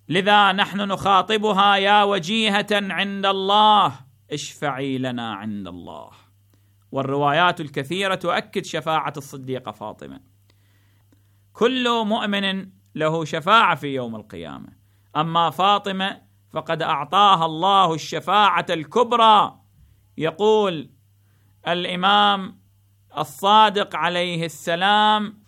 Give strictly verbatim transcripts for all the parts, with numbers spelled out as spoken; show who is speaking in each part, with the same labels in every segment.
Speaker 1: لذا نحن نخاطبها: يا وجيهة عند الله اشفعي لنا عند الله. والروايات الكثيرة تؤكد شفاعة الصديقة فاطمة. كل مؤمن له شفاعة في يوم القيامة، أما فاطمة فقد أعطاها الله الشفاعة الكبرى. يقول الإمام الصادق عليه السلام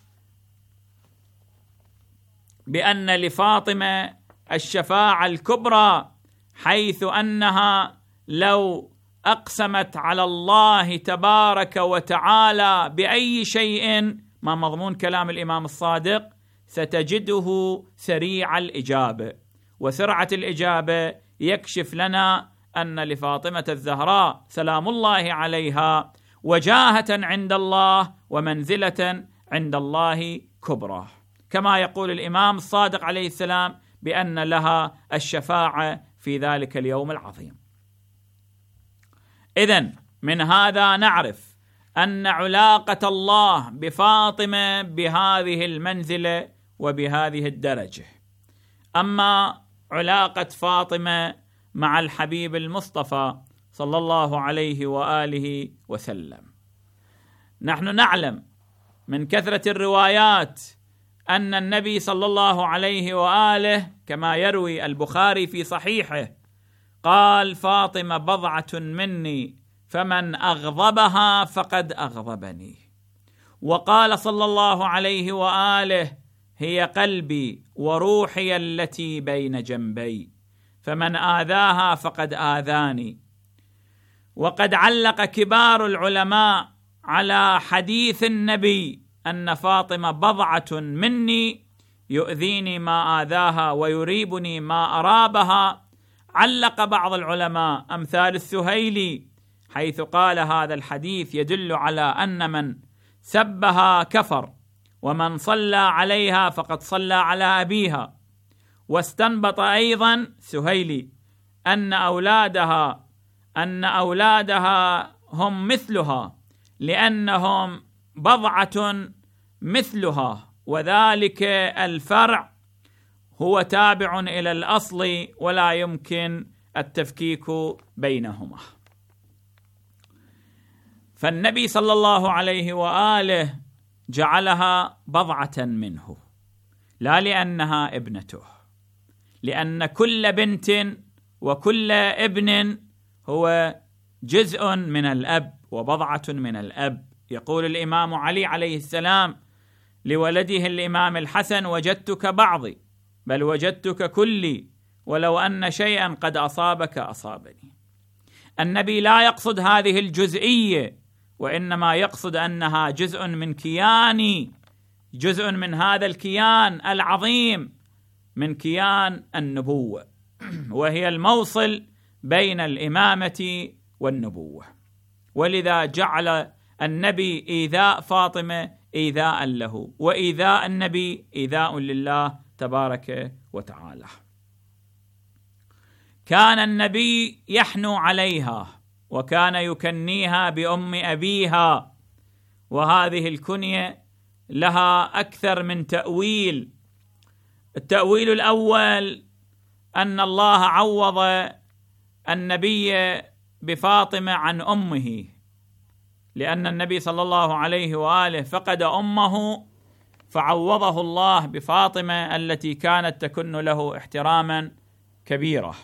Speaker 1: بأن لفاطمة الشفاعة الكبرى، حيث أنها لو أقسمت على الله تبارك وتعالى بأي شيء، ما مضمون كلام الإمام الصادق؟ ستجده سريع الإجابة. وسرعة الإجابة يكشف لنا أن لفاطمة الزهراء سلام الله عليها وجاهة عند الله ومنزلة عند الله كبرى، كما يقول الإمام الصادق عليه السلام بأن لها الشفاعة في ذلك اليوم العظيم. إذن من هذا نعرف أن علاقة الله بفاطمة بهذه المنزلة وبهذه الدرجة. أما علاقة فاطمة مع الحبيب المصطفى صلى الله عليه وآله وسلم، نحن نعلم من كثرة الروايات أن النبي صلى الله عليه وآله كما يروي البخاري في صحيحه قال: فاطمة بضعة مني فمن أغضبها فقد أغضبني. وقال صلى الله عليه وآله: هي قلبي وروحي التي بين جنبي، فمن آذاها فقد آذاني. وقد علق كبار العلماء على حديث النبي أن فاطمة بضعة مني يؤذيني ما آذاها ويريبني ما أرابها. علق بعض العلماء أمثال السهيلي حيث قال: هذا الحديث يدل على أن من سبها كفر، ومن صلى عليها فقد صلى على أبيها. واستنبط أيضا سهيلي أن أولادها أن أولادها هم مثلها لأنهم بضعة مثلها، وذلك الفرع هو تابع إلى الأصل ولا يمكن التفكيك بينهما. فالنبي صلى الله عليه وآله جعلها بضعة منه، لا لأنها ابنته، لأن كل بنت وكل ابن هو جزء من الأب وبضعة من الأب. يقول الإمام علي عليه السلام لولده الإمام الحسن: وجدتك بعضي بل وجدتك كلي، ولو أن شيئا قد أصابك أصابني. النبي لا يقصد هذه الجزئية، وإنما يقصد أنها جزء من كياني، جزء من هذا الكيان العظيم، من كيان النبوة، وهي الموصل بين الإمامة والنبوة. ولذا جعل النبي إيذاء فاطمة إيذاء له، وإيذاء النبي إيذاء لله تبارك وتعالى. كان النبي يحنو عليها وكان يكنيها بأم أبيها، وهذه الكنية لها أكثر من تأويل. التأويل الأول أن الله عوض النبي بفاطمة عن أمه، لأن النبي صلى الله عليه وآله فقد أمه فعوضه الله بفاطمة التي كانت تكن له احتراما كبيرا.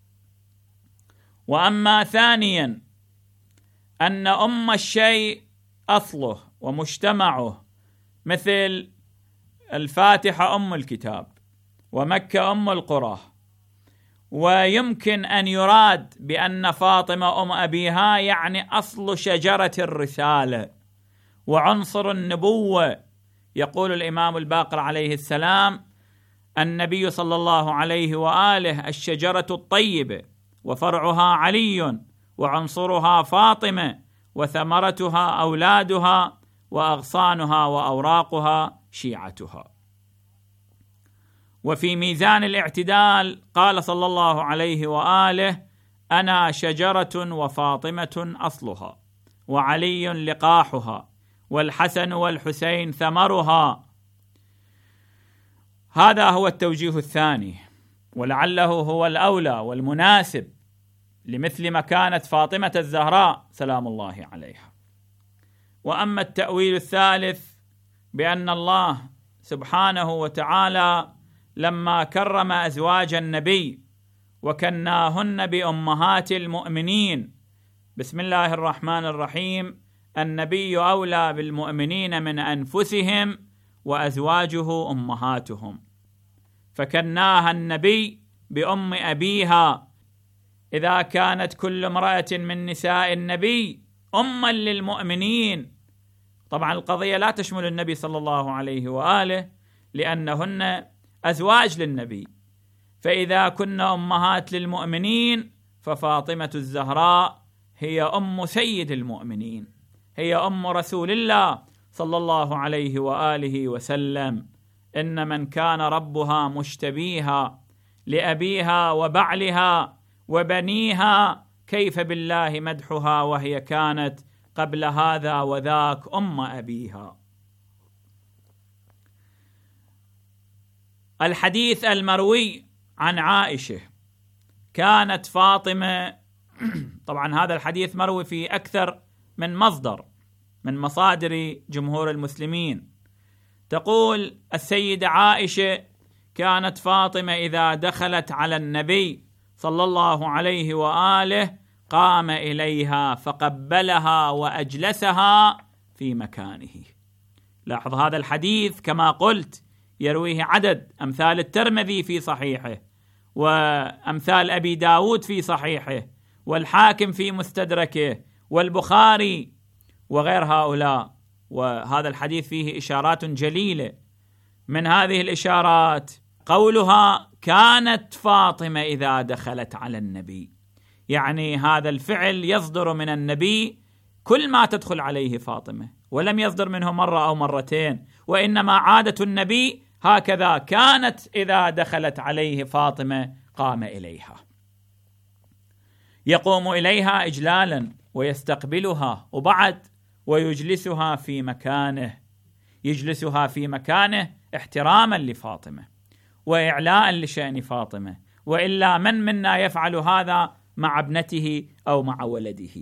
Speaker 1: وأما ثانيا أن أم الشيء أصله ومجتمعه، مثل الفاتحة أم الكتاب ومكة أم القرى، ويمكن أن يراد بأن فاطمة أم أبيها يعني أصل شجرة الرسالة وعنصر النبوة. يقول الإمام الباقر عليه السلام: النبي صلى الله عليه وآله الشجرة الطيبة وفرعها علي وعنصرها فاطمة وثمرتها أولادها وأغصانها وأوراقها شيعتها. وفي ميزان الاعتدال قال صلى الله عليه وآله: أنا شجرة وفاطمة أصلها وعلي لقاحها والحسن والحسين ثمرها. هذا هو التوجيه الثاني. ولعله هو الأولى والمناسب لمثل مكانة فاطمة الزهراء سلام الله عليها. وأما التأويل الثالث بأن الله سبحانه وتعالى لما كرم أزواج النبي وكناهن بأمهات المؤمنين، بسم الله الرحمن الرحيم: النبي أولى بالمؤمنين من أنفسهم وأزواجه أمهاتهم، فكناها النبي بأم أبيها إذا كانت كل امرأة من نساء النبي أما للمؤمنين. طبعا القضية لا تشمل النبي صلى الله عليه وآله لأنهن أزواج للنبي، فإذا كن أمهات للمؤمنين ففاطمة الزهراء هي أم سيد المؤمنين، هي أم رسول الله صلى الله عليه وآله وسلم. إن من كان ربها مشتبيها لأبيها وبعلها وبنيها كيف بالله مدحها وهي كانت قبل هذا وذاك أم أبيها. الحديث المروي عن عائشة: كانت فاطمة طبعا هذا الحديث مروي في أكثر من مصدر من مصادر جمهور المسلمين. تقول السيدة عائشة: كانت فاطمة إذا دخلت على النبي صلى الله عليه وآله قام إليها فقبلها وأجلسها في مكانه. لاحظ هذا الحديث كما قلت يرويه عدد، أمثال الترمذي في صحيحه، وأمثال أبي داود في صحيحه، والحاكم في مستدركه، والبخاري وغير هؤلاء. وهذا الحديث فيه إشارات جليلة. من هذه الإشارات قولها: كانت فاطمة إذا دخلت على النبي، يعني هذا الفعل يصدر من النبي كل ما تدخل عليه فاطمة، ولم يصدر منه مرة أو مرتين، وإنما عادة النبي هكذا، كانت إذا دخلت عليه فاطمة قام إليها، يقوم إليها إجلالا ويستقبلها، وبعد ويجلسها في مكانه، يجلسها في مكانه احتراما لفاطمة وإعلاء لشأن فاطمة، وإلا من منا يفعل هذا مع ابنته أو مع ولده؟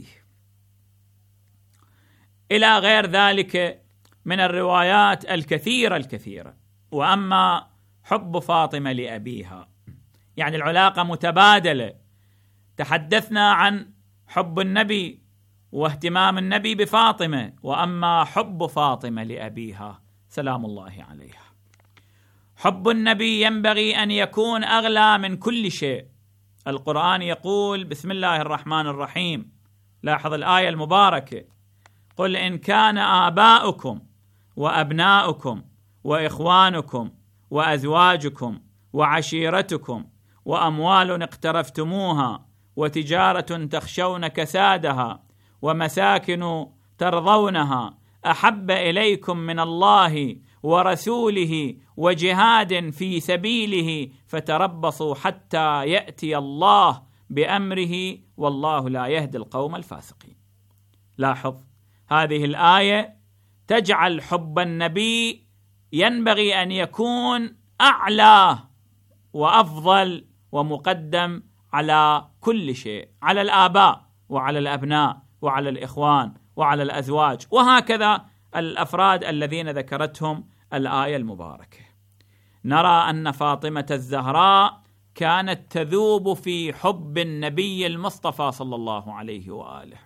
Speaker 1: إلى غير ذلك من الروايات الكثيرة الكثيرة. وأما حب فاطمة لأبيها، يعني العلاقة متبادلة. تحدثنا عن حب النبي واهتمام النبي بفاطمة، وأما حب فاطمة لأبيها سلام الله عليها. حب النبي ينبغي أن يكون أغلى من كل شيء. القرآن يقول: بسم الله الرحمن الرحيم، لاحظ الآية المباركة: قل إن كان آباؤكم وأبناؤكم وإخوانكم وأزواجكم وعشيرتكم وأموال اقترفتموها وتجارة تخشون كسادها ومساكن ترضونها أحب إليكم من الله ورسوله وجهاد في سبيله فتربصوا حتى يأتي الله بأمره والله لا يهدي القوم الفاسقين. لاحظ هذه الآية تجعل حب النبي ينبغي أن يكون أعلى وأفضل ومقدم على كل شيء، على الآباء وعلى الأبناء وعلى الإخوان وعلى الأزواج، وهكذا الأفراد الذين ذكرتهم الآية المباركة. نرى أن فاطمة الزهراء كانت تذوب في حب النبي المصطفى صلى الله عليه وآله.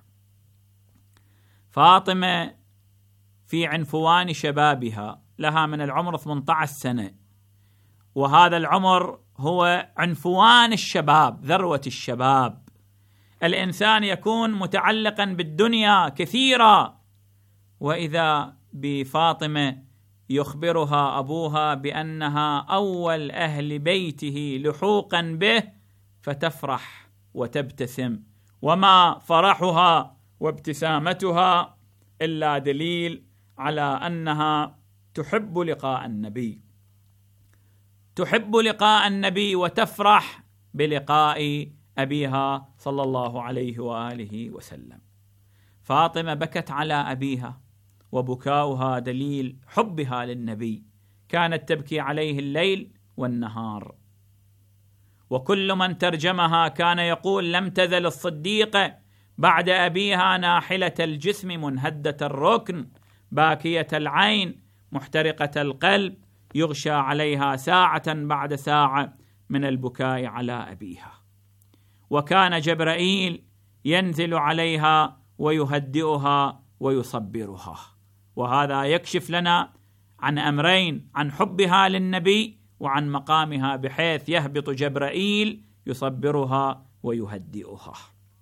Speaker 1: فاطمة في عنفوان شبابها، لها من العمر ثمانية عشر سنة، وهذا العمر هو عنفوان الشباب، ذروة الشباب. الإنسان يكون متعلقا بالدنيا كثيرا، وإذا بفاطمة يخبرها أبوها بأنها أول أهل بيته لحوقا به فتفرح وتبتسم، وما فرحها وابتسامتها إلا دليل على أنها تحب لقاء النبي، تحب لقاء النبي وتفرح بلقاء أبيها صلى الله عليه وآله وسلم. فاطمة بكت على أبيها، وبكاؤها دليل حبها للنبي، كانت تبكي عليه الليل والنهار. وكل من ترجمها كان يقول: لم تزل الصديقة بعد أبيها ناحلة الجسم منهدة الركن باكية العين محترقة القلب، يغشى عليها ساعة بعد ساعة من البكاء على أبيها. وكان جبرائيل ينزل عليها ويهدئها ويصبرها. وهذا يكشف لنا عن أمرين: عن حبها للنبي وعن مقامها، بحيث يهبط جبرائيل يصبرها ويهدئها.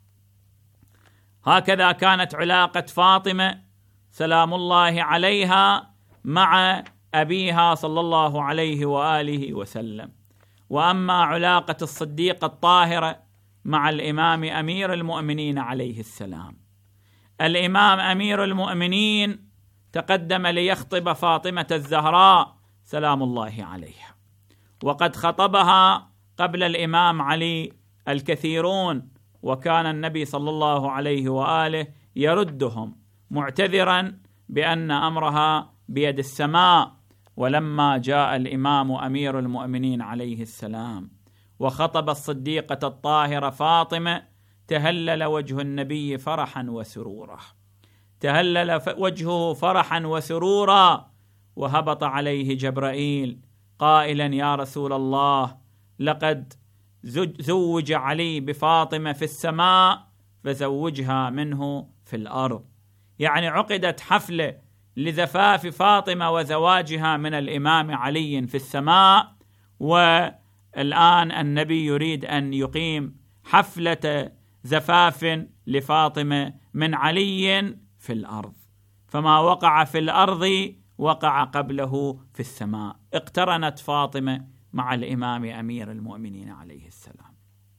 Speaker 1: هكذا كانت علاقة فاطمة سلام الله عليها مع أبيها صلى الله عليه وآله وسلم. وأما علاقة الصديقة الطاهرة مع الإمام أمير المؤمنين عليه السلام، الإمام أمير المؤمنين تقدم ليخطب فاطمة الزهراء سلام الله عليها، وقد خطبها قبل الإمام علي الكثيرون، وكان النبي صلى الله عليه وآله يردهم معتذرا بأن أمرها بيد السماء. ولما جاء الإمام أمير المؤمنين عليه السلام وخطب الصديقة الطاهرة فاطمة، تهلل وجه النبي فرحا وسرورا، تهلل وجهه فرحا وسرورا، وهبط عليه جبرائيل قائلا: يا رسول الله، لقد زوج علي بفاطمة في السماء فزوجها منه في الأرض. يعني عقدت حفلة لزفاف فاطمة وزواجها من الإمام علي في السماء، والآن النبي يريد أن يقيم حفلة زفاف لفاطمة من علي في الأرض. فما وقع في الأرض وقع قبله في السماء. اقترنت فاطمة مع الإمام أمير المؤمنين عليه السلام،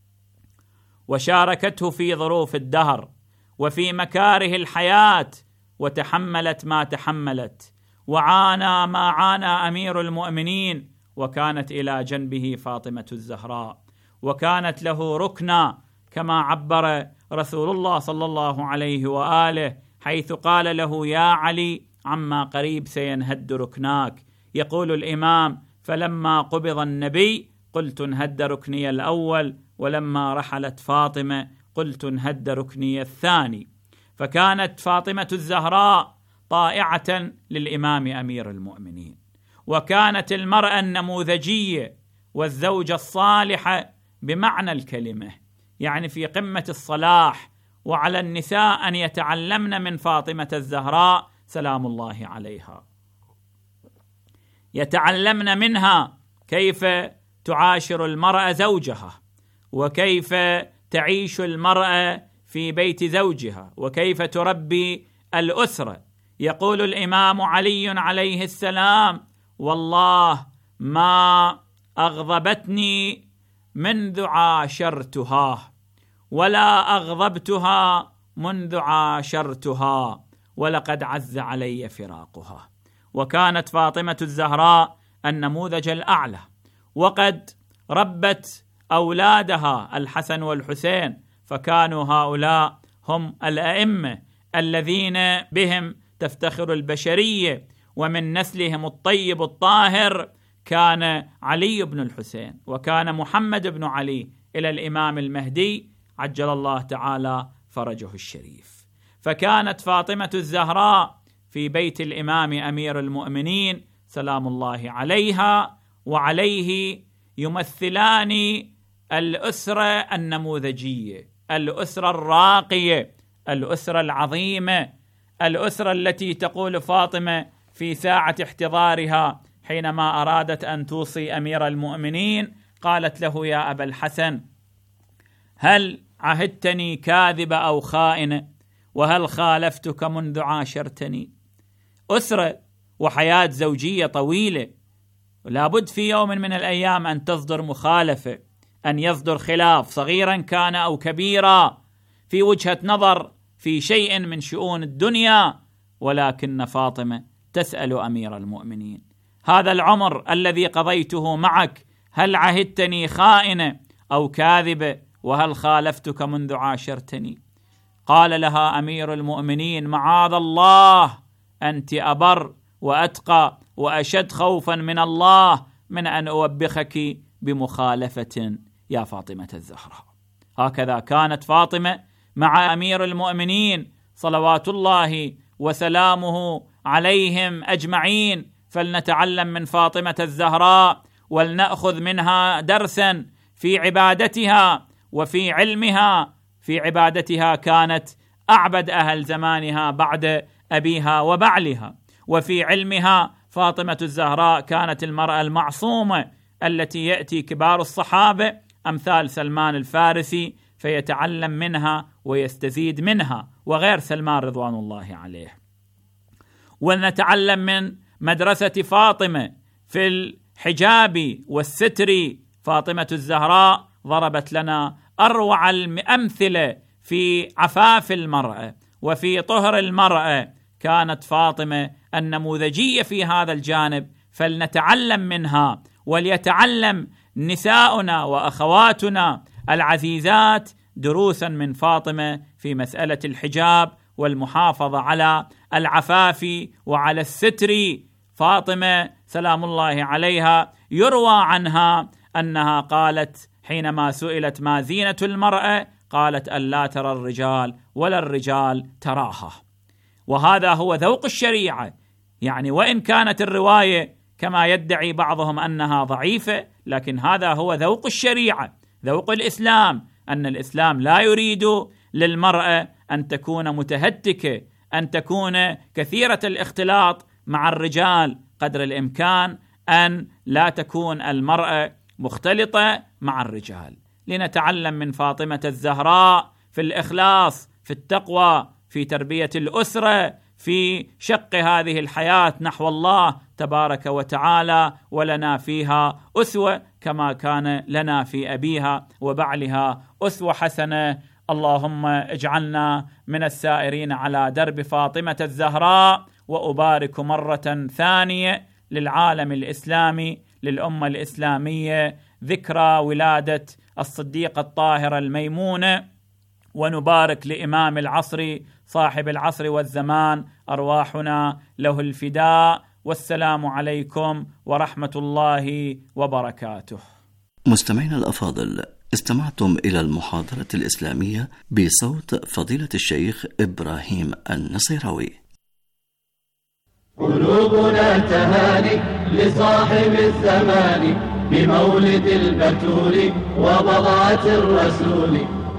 Speaker 1: وشاركته في ظروف الدهر وفي مكاره الحياة، وتحملت ما تحملت، وعانى ما عانى أمير المؤمنين، وكانت إلى جنبه فاطمة الزهراء، وكانت له ركنا كما عبر رسول الله صلى الله عليه وآله، حيث قال له: يا علي، عما قريب سينهد ركناك. يقول الإمام: فلما قبض النبي قلت انهد ركني الأول، ولما رحلت فاطمة قلت انهد ركني الثاني. فكانت فاطمة الزهراء طائعة للإمام أمير المؤمنين، وكانت المرأة النموذجية والزوجة الصالحة بمعنى الكلمة، يعني في قمة الصلاح. وعلى النساء أن يتعلمن من فاطمة الزهراء سلام الله عليها، يتعلمن منها كيف تعاشر المرأة زوجها، وكيف تعيش المرأة في بيت زوجها، وكيف تربي الأسرة. يقول الإمام علي عليه السلام: والله ما أغضبتني منذ عاشرتها، ولا أغضبتها منذ عاشرتها، ولقد عز علي فراقها. وكانت فاطمة الزهراء النموذج الأعلى، وقد ربت أولادها الحسن والحسين، فكانوا هؤلاء هم الأئمة الذين بهم تفتخر البشرية، ومن نسلهم الطيب الطاهر كان علي بن الحسين، وكان محمد بن علي إلى الإمام المهدي عجل الله تعالى فرجه الشريف. فكانت فاطمة الزهراء في بيت الإمام أمير المؤمنين سلام الله عليها وعليه يمثلان الأسرة النموذجية، الأسرة الراقية، الأسرة العظيمة، الأسرة التي تقول فاطمة في ساعة احتضارها حينما أرادت أن توصي أمير المؤمنين، قالت له: يا أبا الحسن، هل عهدتني كاذبة أو خائنة؟ وهل خالفتك منذ عاشرتني؟ أسرة وحياة زوجية طويلة، لابد في يوم من الأيام أن تصدر مخالفة، أن يصدر خلاف صغيرا كان أو كبيرا في وجهة نظر في شيء من شؤون الدنيا. ولكن فاطمة تسأل أمير المؤمنين: هذا العمر الذي قضيته معك هل عهدتني خائنة أو كاذبة؟ وهل خالفتك منذ عاشرتني؟ قال لها أمير المؤمنين: معاذ الله، أنت أبر وأتقى وأشد خوفا من الله من أن أوبخك بمخالفة. يا فاطمة الزهراء. هكذا كانت فاطمة مع أمير المؤمنين صلوات الله وسلامه عليهم أجمعين. فلنتعلم من فاطمة الزهراء ولنأخذ منها درسا في عبادتها وفي علمها. في عبادتها كانت أعبد أهل زمانها بعد أبيها وبعلها، وفي علمها فاطمة الزهراء كانت المرأة المعصومة التي يأتي كبار الصحابة أمثال سلمان الفارسي فيتعلم منها ويستزيد منها، وغير سلمان رضوان الله عليه. ونتعلم من مدرسة فاطمة في الحجاب والستر. فاطمة الزهراء ضربت لنا أروع الأمثلة في عفاف المرأة وفي طهر المرأة. كانت فاطمة النموذجية في هذا الجانب، فلنتعلم منها، وليتعلم نساؤنا وأخواتنا العزيزات دروسا من فاطمة في مسألة الحجاب والمحافظة على العفاف وعلى الستر. فاطمة سلام الله عليها يروى عنها أنها قالت حينما سئلت ما زينة المرأة قالت ألا ترى الرجال ولا الرجال تراها. وهذا هو ذوق الشريعة. يعني وإن كانت الرواية كما يدعي بعضهم أنها ضعيفة، لكن هذا هو ذوق الشريعة، ذوق الإسلام، أن الإسلام لا يريد للمرأة أن تكون متهتكة، أن تكون كثيرة الاختلاط مع الرجال، قدر الإمكان أن لا تكون المرأة مختلطة مع الرجال. لنتعلم من فاطمة الزهراء في الإخلاص، في التقوى، في تربية الأسرة، في شق هذه الحياة نحو الله تبارك وتعالى، ولنا فيها أسوة كما كان لنا في أبيها وبعلها أسوة حسنة. اللهم اجعلنا من السائرين على درب فاطمة الزهراء. وأبارك مرة ثانية للعالم الإسلامي، للأمة الإسلامية، ذكرى ولادة الصديقة الطاهرة الميمونة، ونبارك لإمام العصر صاحب العصر والزمان، أرواحنا له الفداء. والسلام عليكم ورحمة الله وبركاته.
Speaker 2: مستمعينا الأفاضل، استمعتم إلى المحاضرة الإسلامية بصوت فضيلة الشيخ إبراهيم النصيراوي.
Speaker 3: قلوبنا تهاني لصاحب الزمان بمولد البتول وبضعة الرسول.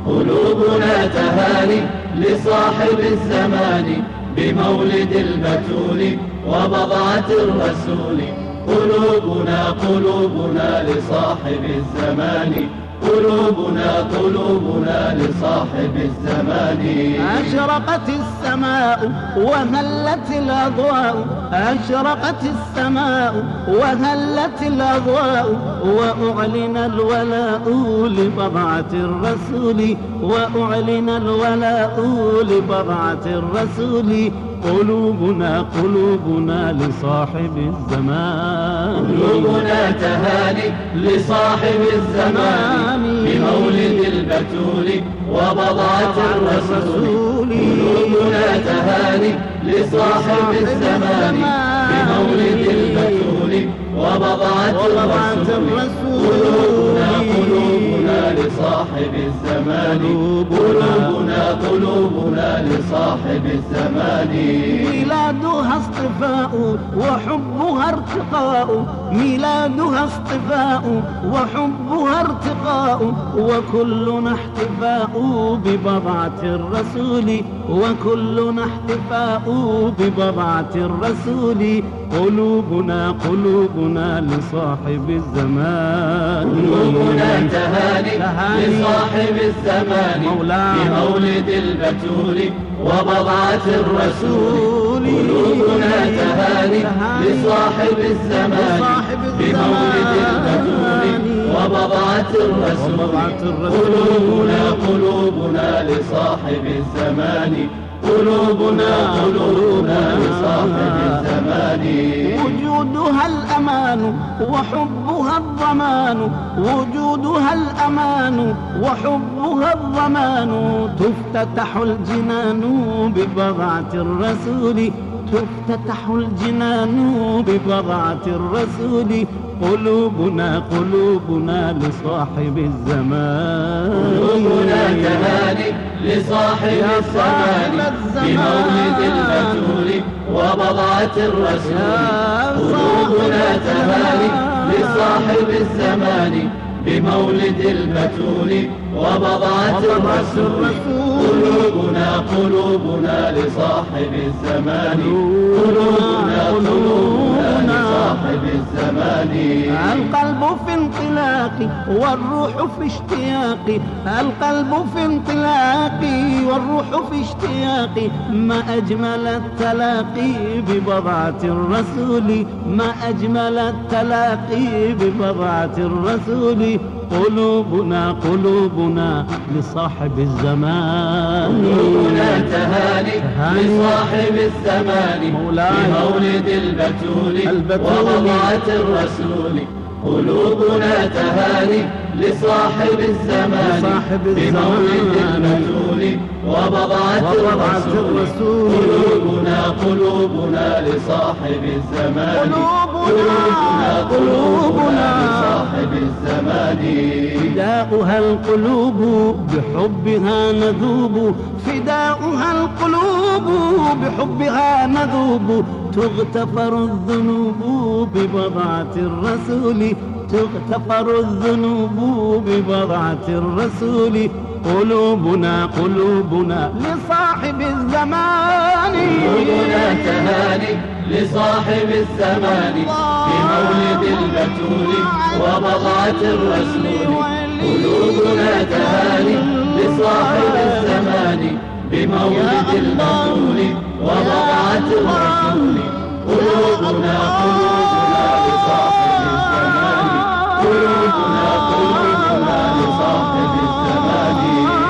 Speaker 3: قلوبنا تهاني لصاحب الزمان بمولد البتول وبضعة الرسول. قلوبنا قلوبنا لصاحب الزمان، قلوبنا قلوبنا لصاحب الزمان.
Speaker 4: أشرقت السماء وهلت الأضواء، أشرقت السماء وهلت الأضواء، وأعلن الولاء لبضعة الرسول، وأعلن الولاء لبضعة الرسول. قلوبنا قلوبنا لصاحب الزمان،
Speaker 3: قلوبنا تهاني لصاحب الزمان بمولد البتول وبضعة الرسول. قلوبنا تهاني لصاحب الزمان بمولد البتول وبضعة الرسول. قلوبنا قلوبنا لصاحب الزمان، قلوبنا قلوبنا لصاحب الزمان.
Speaker 4: ميلادها اصطفاء وحبها ارتقاء، ميلادها اصطفاء وحبها ارتقاء، وكلنا احتفاء ببضعة الرسول، وكلنا احتفاء ببضعة الرسول. قلوبنا قلوبنا لصاحب الزمان،
Speaker 3: قلوبنا تهاني لصاحب الزمان بمولد البتول وبضعة الرسول. قلوبنا تهاني لصاحب الزمان بمولد البتول وبضعة الرسول. قلوبنا قلوبنا لصاحب الزمان، قلوبنا قلوبنا لصاحب الزمان.
Speaker 4: وجودها الأمان وحبها الضمان، وجودها الأمان وحبها الضمان. تفتتح الجنان ببضعة الرسول، تفتتح الجنان ببضعة الرسول. قلوبنا قلوبنا لصاحب الزمان
Speaker 3: قلوبنا تهاني لصاحب الزمان بمولد البتول وبضعة الرسول قلوبنا تهاني لصاحب الزمان بمولد البتول وبضعة الرسول قلوبنا قلوبنا لصاحب الزمان قلوبنا قلوبنا لصاحب الزمان
Speaker 4: القلب في انطلاق والروح في اشتياق القلب في انطلاق والروح في اشتياق ما أجمل التلاقي ببضعة الرسول ما أجمل التلاقي ببضعة الرسول قلوبنا قلوبنا لصاحب الزمان
Speaker 3: قلوبنا تهاني لصاحب الزمان بمولد البتول وبضعة الرسول قلوبنا تهاني لصاحب الزمان بمولد البتول وبضعة الرسول قلوبنا قلوبنا لصاحب الزمان قلوبنا قلوبنا لصاحب الزمان
Speaker 4: فداؤها القلوب بحبها نذوب فداؤها القلوب بحبها نذوب تغتفر الذنوب ببضعة الرسول تغتفر الذنوب ببضعة الرسول قلوبنا قلوبنا لصاحب الزمان
Speaker 3: قلوبنا تهاني لصاحب الزمان بمولد البتول وبضعة الرسول قلوبنا تهاني لصاحب الزمان بمولد البتول وبضعة الرسول قلوبنا قلوبنا لصاحب الزمان قلوبنا قلوبنا لصاحب الزمان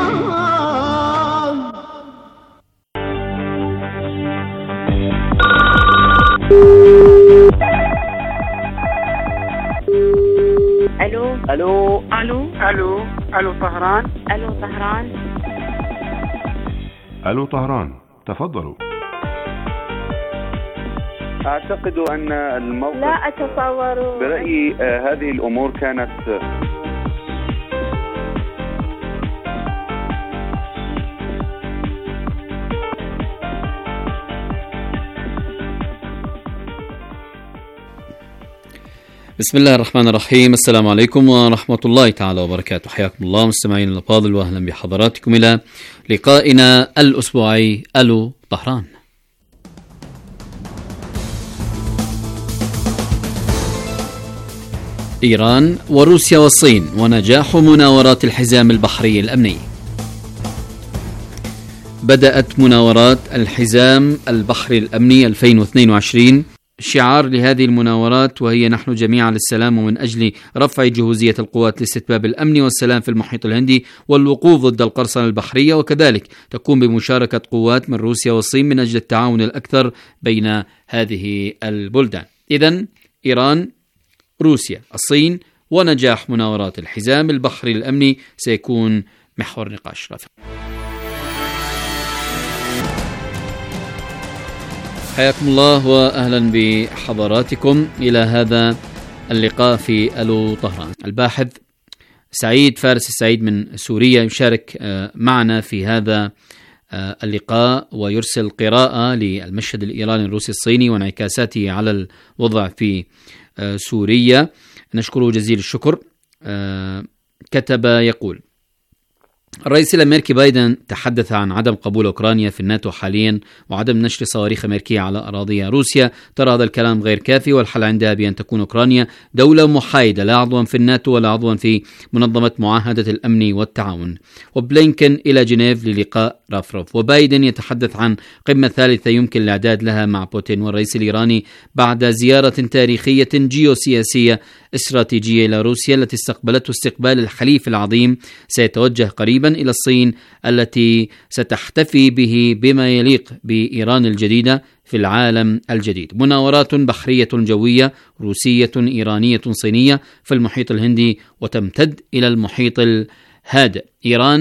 Speaker 5: الو
Speaker 6: الو
Speaker 5: الو
Speaker 6: الو الو طهران
Speaker 5: الو طهران
Speaker 7: الو طهران تفضلوا.
Speaker 6: اعتقد ان الموقف
Speaker 5: لا اتصور
Speaker 6: برأيي آه هذه الامور كانت
Speaker 2: بسم الله الرحمن الرحيم. السلام عليكم ورحمة الله تعالى وبركاته. حياكم الله مستمعين الأفاضل وأهلا بحضراتكم إلى لقائنا الأسبوعي ألو طهران. إيران وروسيا والصين ونجاح مناورات الحزام البحري الأمني. بدأت مناورات الحزام البحري الأمني ألفين واثنين وعشرين، شعار لهذه المناورات وهي نحن جميعا للسلام ومن أجل رفع جهوزية القوات لاستتباب الأمن والسلام في المحيط الهندي والوقوف ضد القرصنة البحرية، وكذلك تكون بمشاركة قوات من روسيا والصين من أجل التعاون الأكثر بين هذه البلدان. إذن إيران، روسيا، الصين ونجاح مناورات الحزام البحري الأمني سيكون محور نقاش رافع. حياكم الله وأهلا بحضراتكم إلى هذا اللقاء في ألو طهران. الباحث سعيد فارس السعيد من سوريا يشارك معنا في هذا اللقاء ويرسل قراءة للمشهد الإيراني الروسي الصيني وانعكاساته على الوضع في سوريا. نشكره جزيل الشكر. كتب يقول: الرئيس الأمريكي بايدن تحدث عن عدم قبول أوكرانيا في الناتو حاليا وعدم نشر صواريخ أمريكية على أراضي روسيا. ترى هذا الكلام غير كافي والحل عندها بأن تكون أوكرانيا دولة محايدة لا عضوا في الناتو ولا عضوا في منظمة معاهدة الأمن والتعاون. وبلينكن إلى جنيف للقاء رافروف. وبايدن يتحدث عن قمة ثالثة يمكن الإعداد لها مع بوتين. والرئيس الإيراني بعد زيارة تاريخية جيوسياسية استراتيجية إلى روسيا التي استقبلته استقبال الحليف العظيم سيتوجه قريبا إلى الصين التي ستحتفي به بما يليق بإيران الجديدة في العالم الجديد. مناورات بحرية جوية روسية إيرانية صينية في المحيط الهندي وتمتد إلى المحيط الهادئ. إيران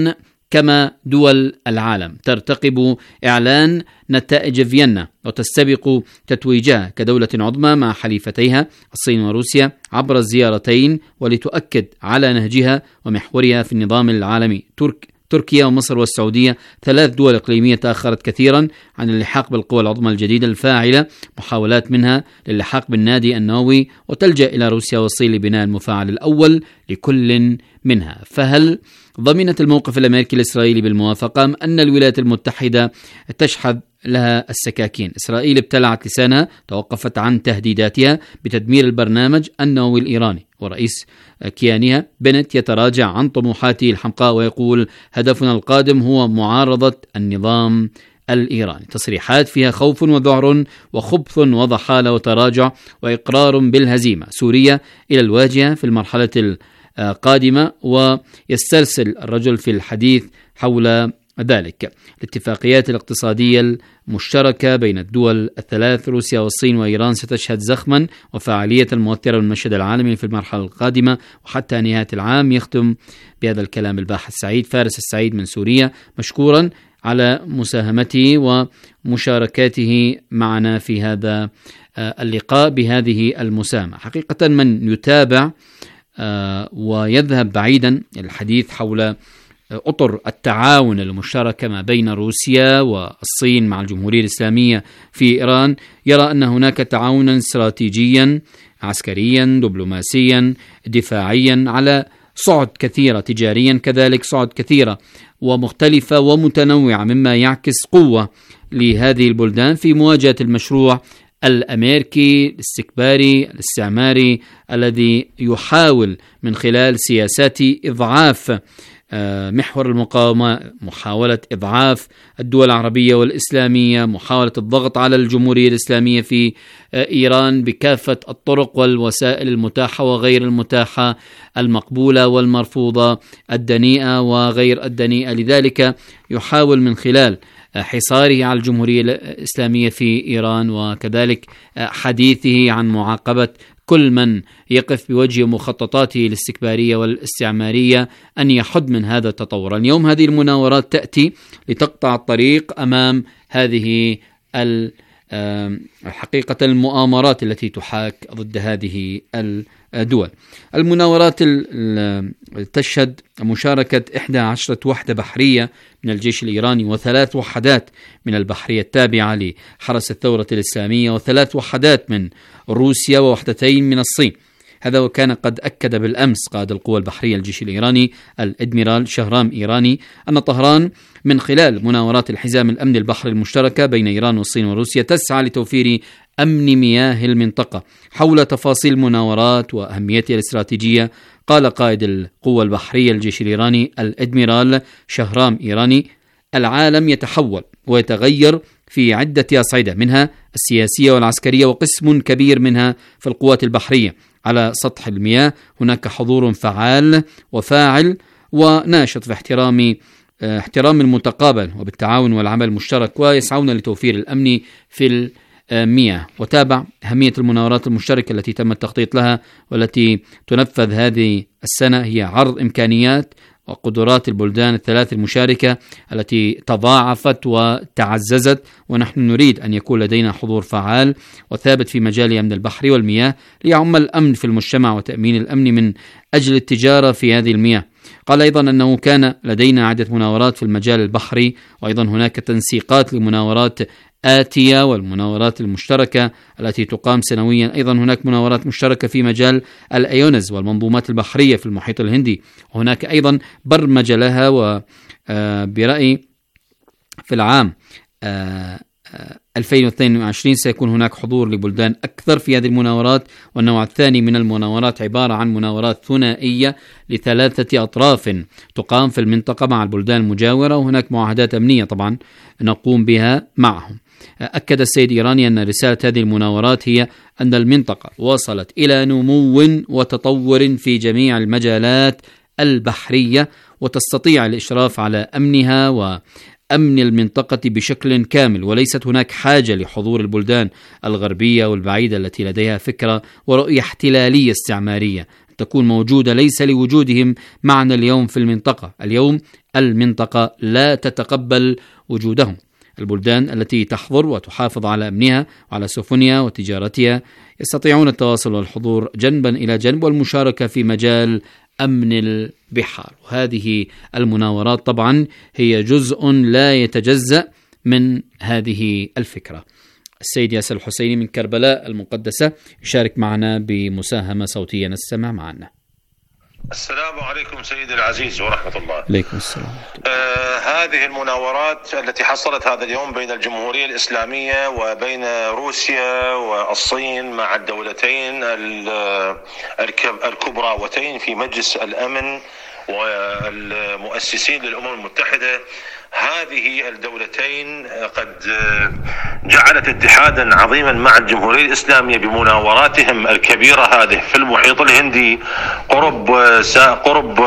Speaker 2: كما دول العالم ترتقب إعلان نتائج فيينا وتستبق تتويجها كدولة عظمى مع حليفتيها الصين وروسيا عبر الزيارتين، ولتؤكد على نهجها ومحورها في النظام العالمي. ترك تركيا ومصر والسعودية ثلاث دول إقليمية تأخرت كثيرا عن اللحاق بالقوى العظمى الجديدة الفاعلة، محاولات منها للحاق بالنادي النووي، وتلجأ إلى روسيا والصين لبناء المفاعل الأول لكل منها. فهل ضمنت الموقف الأمريكي الإسرائيلي بالموافقة أم أن الولايات المتحدة تشحذ لها السكاكين؟ إسرائيل ابتلعت لسانها، توقفت عن تهديداتها بتدمير البرنامج النووي الإيراني، ورئيس كيانها بنت يتراجع عن طموحاته الحمقاء ويقول هدفنا القادم هو معارضة النظام الإيراني. تصريحات فيها خوف وذعر وخبث وضحالة وتراجع وإقرار بالهزيمة. سوريا إلى الواجهة في المرحلة القادمة، ويسترسل الرجل في الحديث حول ذلك. الاتفاقيات الاقتصادية المشتركة بين الدول الثلاث روسيا والصين وإيران ستشهد زخما وفعالية مؤثرة بالمشهد العالمي في المرحلة القادمة وحتى نهاية العام. يختم بهذا الكلام الباحث سعيد فارس السعيد من سوريا، مشكورا على مساهمته ومشاركاته معنا في هذا اللقاء بهذه المساهمة. حقيقة من يتابع ويذهب بعيدا الحديث حول أطر التعاون المشترك ما بين روسيا والصين مع الجمهورية الإسلامية في إيران يرى أن هناك تعاونا استراتيجيا عسكريا دبلوماسيا دفاعيا على صعد كثيرة، تجاريا كذلك صعد كثيرة ومختلفة ومتنوعة، مما يعكس قوة لهذه البلدان في مواجهة المشروع الأمريكي الاستكباري الاستعماري الذي يحاول من خلال سياسات إضعاف محور المقاومة، محاولة إضعاف الدول العربية والإسلامية، محاولة الضغط على الجمهورية الإسلامية في إيران بكافة الطرق والوسائل المتاحة وغير المتاحة، المقبولة والمرفوضة، الدنيئة وغير الدنيئة. لذلك يحاول من خلال حصاره على الجمهورية الإسلامية في إيران وكذلك حديثه عن معاقبة كل من يقف بوجه مخططاته الاستكبارية والاستعمارية أن يحد من هذا التطور. اليوم هذه المناورات تأتي لتقطع الطريق أمام هذه الحقيقة المؤامرات التي تحاك ضد هذه الدول. المناورات تشهد مشاركة إحدى عشرة وحدة بحرية من الجيش الإيراني وثلاث وحدات من البحرية التابعة لحرس الثورة الإسلامية وثلاث وحدات من روسيا ووحدتين من الصين. هذا وكان قد أكد بالأمس قائد القوى البحرية الجيش الإيراني الإدميرال شهرام إيراني أن طهران من خلال مناورات الحزام الأمن البحري المشتركة بين إيران والصين وروسيا تسعى لتوفير أمن مياه المنطقة. حول تفاصيل المناورات وأهميتها الاستراتيجية قال قائد القوى البحرية الجيش الإيراني الإدميرال شهرام إيراني: العالم يتحول ويتغير في عدة أصعدة منها السياسية والعسكرية، وقسم كبير منها في القوات البحرية. على سطح المياه هناك حضور فعال وفاعل وناشط في احترام احترام المتقابل وبالتعاون والعمل المشترك، ويسعون لتوفير الأمن في المياه. وتابع أهمية المناورات المشتركة التي تم التخطيط لها والتي تنفذ هذه السنة هي عرض إمكانيات وقدرات البلدان الثلاث المشاركة التي تضاعفت وتعززت، ونحن نريد أن يكون لدينا حضور فعال وثابت في مجال أمن البحر والمياه ليعم الأمن في المجتمع وتأمين الأمن من أجل التجارة في هذه المياه. قال أيضا أنه كان لدينا عدة مناورات في المجال البحري، وأيضا هناك تنسيقات لمناورات آتية والمناورات المشتركة التي تقام سنويا. أيضا هناك مناورات مشتركة في مجال الأيونز والمنظومات البحرية في المحيط الهندي، وهناك أيضا برمجة لها. وبرأيي في العام ألفين واثنين وعشرين سيكون هناك حضور لبلدان أكثر في هذه المناورات. والنوع الثاني من المناورات عبارة عن مناورات ثنائية لثلاثة أطراف تقام في المنطقة مع البلدان المجاورة، وهناك معاهدات أمنية طبعا نقوم بها معهم. أكد السيد إيراني أن رسالة هذه المناورات هي أن المنطقة وصلت إلى نمو وتطور في جميع المجالات البحرية وتستطيع الإشراف على أمنها وأمن المنطقة بشكل كامل، وليست هناك حاجة لحضور البلدان الغربية والبعيدة التي لديها فكرة ورؤية احتلالية استعمارية. تكون موجودة ليس لوجودهم معنى اليوم في المنطقة. اليوم المنطقة لا تتقبل وجودهم. البلدان التي تحظر وتحافظ على أمنها وعلى سفنها وتجارتها يستطيعون التواصل والحضور جنبا إلى جنب والمشاركة في مجال أمن البحار. وهذه المناورات طبعا هي جزء لا يتجزأ من هذه الفكرة. السيد ياسر الحسيني من كربلاء المقدسة يشارك معنا بمساهمة صوتية نستمع معنا.
Speaker 8: السلام عليكم سيدي العزيز ورحمة الله.
Speaker 2: عليكم السلام.
Speaker 8: آه هذه المناورات التي حصلت هذا اليوم بين الجمهورية الإسلامية وبين روسيا والصين مع الدولتين الكبراوتين في مجلس الأمن والمؤسسين للأمم المتحدة، هذه الدولتين قد جعلت اتحادا عظيما مع الجمهورية الإسلامية بمناوراتهم الكبيرة هذه في المحيط الهندي قرب قرب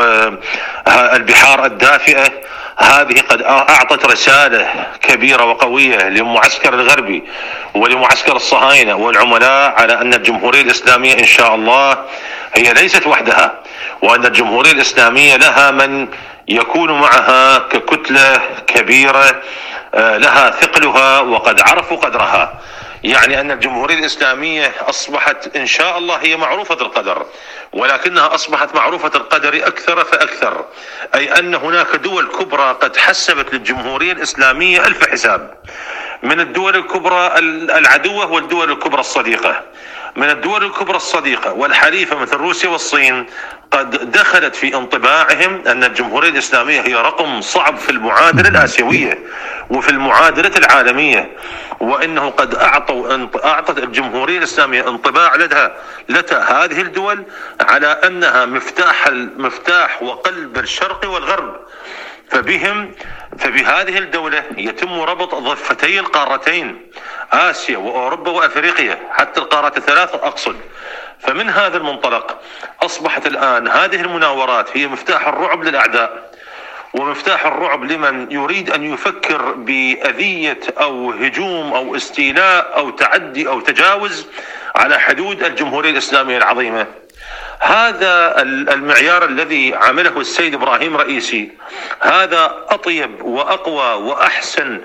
Speaker 8: البحار الدافئة. هذه قد أعطت رسالة كبيرة وقوية للمعسكر الغربي ولمعسكر الصهاينة والعملاء على أن الجمهورية الإسلامية إن شاء الله هي ليست وحدها، وأن الجمهورية الإسلامية لها من يكون معها ككتلة كبيرة لها ثقلها وقد عرفوا قدرها. يعني أن الجمهورية الإسلامية أصبحت إن شاء الله هي معروفة القدر، ولكنها أصبحت معروفة القدر أكثر فأكثر، أي أن هناك دول كبرى قد حسبت للجمهورية الإسلامية ألف حساب، من الدول الكبرى العدوة والدول الكبرى الصديقة. من الدول الكبرى الصديقة والحليفة مثل روسيا والصين قد دخلت في انطباعهم أن الجمهورية الإسلامية هي رقم صعب في المعادلة الآسيوية وفي المعادلة العالمية، وإنه قد أعطوا أعطت الجمهورية الإسلامية انطباع لدها لدى هذه الدول على أنها مفتاح المفتاح وقلب الشرق والغرب. فبهم فبهذه الدولة يتم ربط ضفتي القارتين آسيا وأوروبا وأفريقيا، حتى القارات الثلاث أقصد. فمن هذا المنطلق أصبحت الآن هذه المناورات هي مفتاح الرعب للأعداء، ومفتاح الرعب لمن يريد أن يفكر بأذية أو هجوم أو استيلاء أو تعدي أو تجاوز على حدود الجمهورية الإسلامية العظيمة. هذا المعيار الذي عمله السيد إبراهيم رئيسي، هذا أطيب وأقوى وأحسن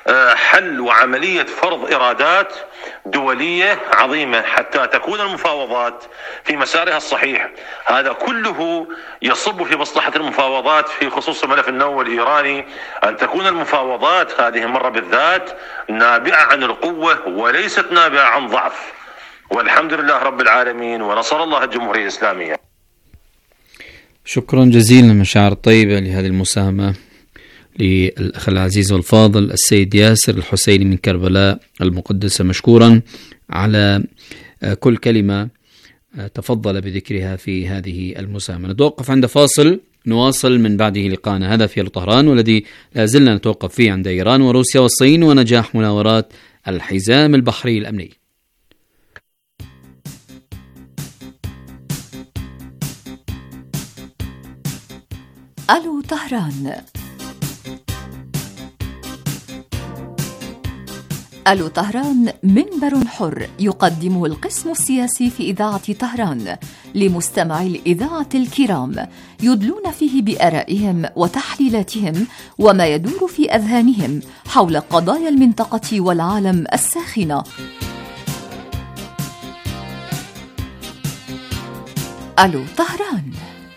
Speaker 8: حل وعملية فرض إرادات دولية عظيمة حتى تكون المفاوضات في مسارها الصحيح. هذا كله يصب في مصلحة المفاوضات في خصوص الملف النووي الإيراني، أن تكون المفاوضات هذه المرة بالذات نابعة عن القوة وليست نابعة عن ضعف. والحمد لله رب العالمين، ونصر الله الجمهورية الإسلامية.
Speaker 2: شكرا جزيلا، مشاعر طيبة لهذه المساهمة للأخ العزيز والفاضل السيد ياسر الحسيني من كربلاء المقدسة، مشكورا على كل كلمة تفضل بذكرها في هذه المساهمة. نتوقف عند فاصل، نواصل من بعده لقاءنا هذا في طهران، والذي لا زلنا نتوقف فيه عند إيران وروسيا والصين ونجاح مناورات الحزام البحري الأمني.
Speaker 9: ألو طهران. ألو طهران منبر حر يقدمه القسم السياسي في إذاعة طهران لمستمعي الإذاعة الكرام، يدلون فيه بآرائهم وتحليلاتهم وما يدور في أذهانهم حول قضايا المنطقة والعالم الساخنة. ألو طهران.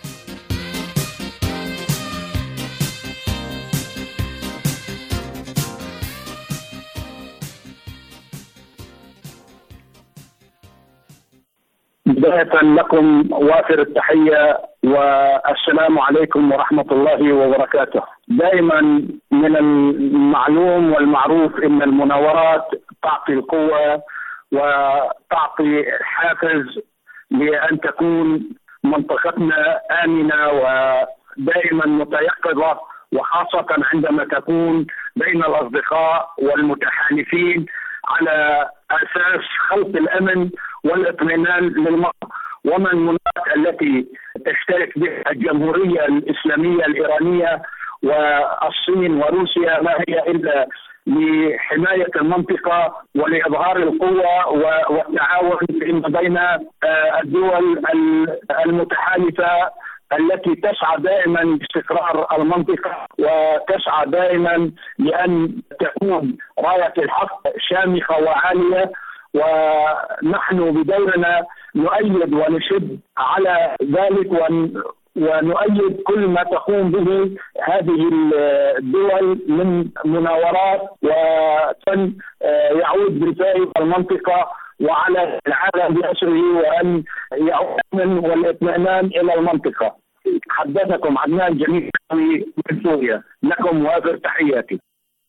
Speaker 10: بداية لكم وافر التحية والسلام عليكم ورحمة الله وبركاته. دائما من المعلوم والمعروف أن المناورات تعطي القوة وتعطي حافز لأن تكون منطقتنا آمنة ودائما متيقظة، وخاصة عندما تكون بين الأصدقاء والمتحالفين على أساس خلق الأمن والاطمئنان للمنطقة. وما المناطق التي تشترك بها الجمهورية الإسلامية الإيرانية والصين وروسيا ما هي إلا لحماية المنطقة ولإظهار القوة والتعاون فيما بين الدول المتحالفة التي تسعى دائما لاستقرار المنطقة وتسعى دائما لأن تكون راية الحق شامخة وعالية، ونحن بدورنا نؤيد ونشد على ذلك ونؤيد كل ما تقوم به هذه الدول من مناورات وأن يعود بفائدة المنطقة وعلى العالم بأسره، وأن يعود والاطمئنان إلى المنطقة. حدثكم عدنان جميل من سوريا، لكم وافر تحياتي.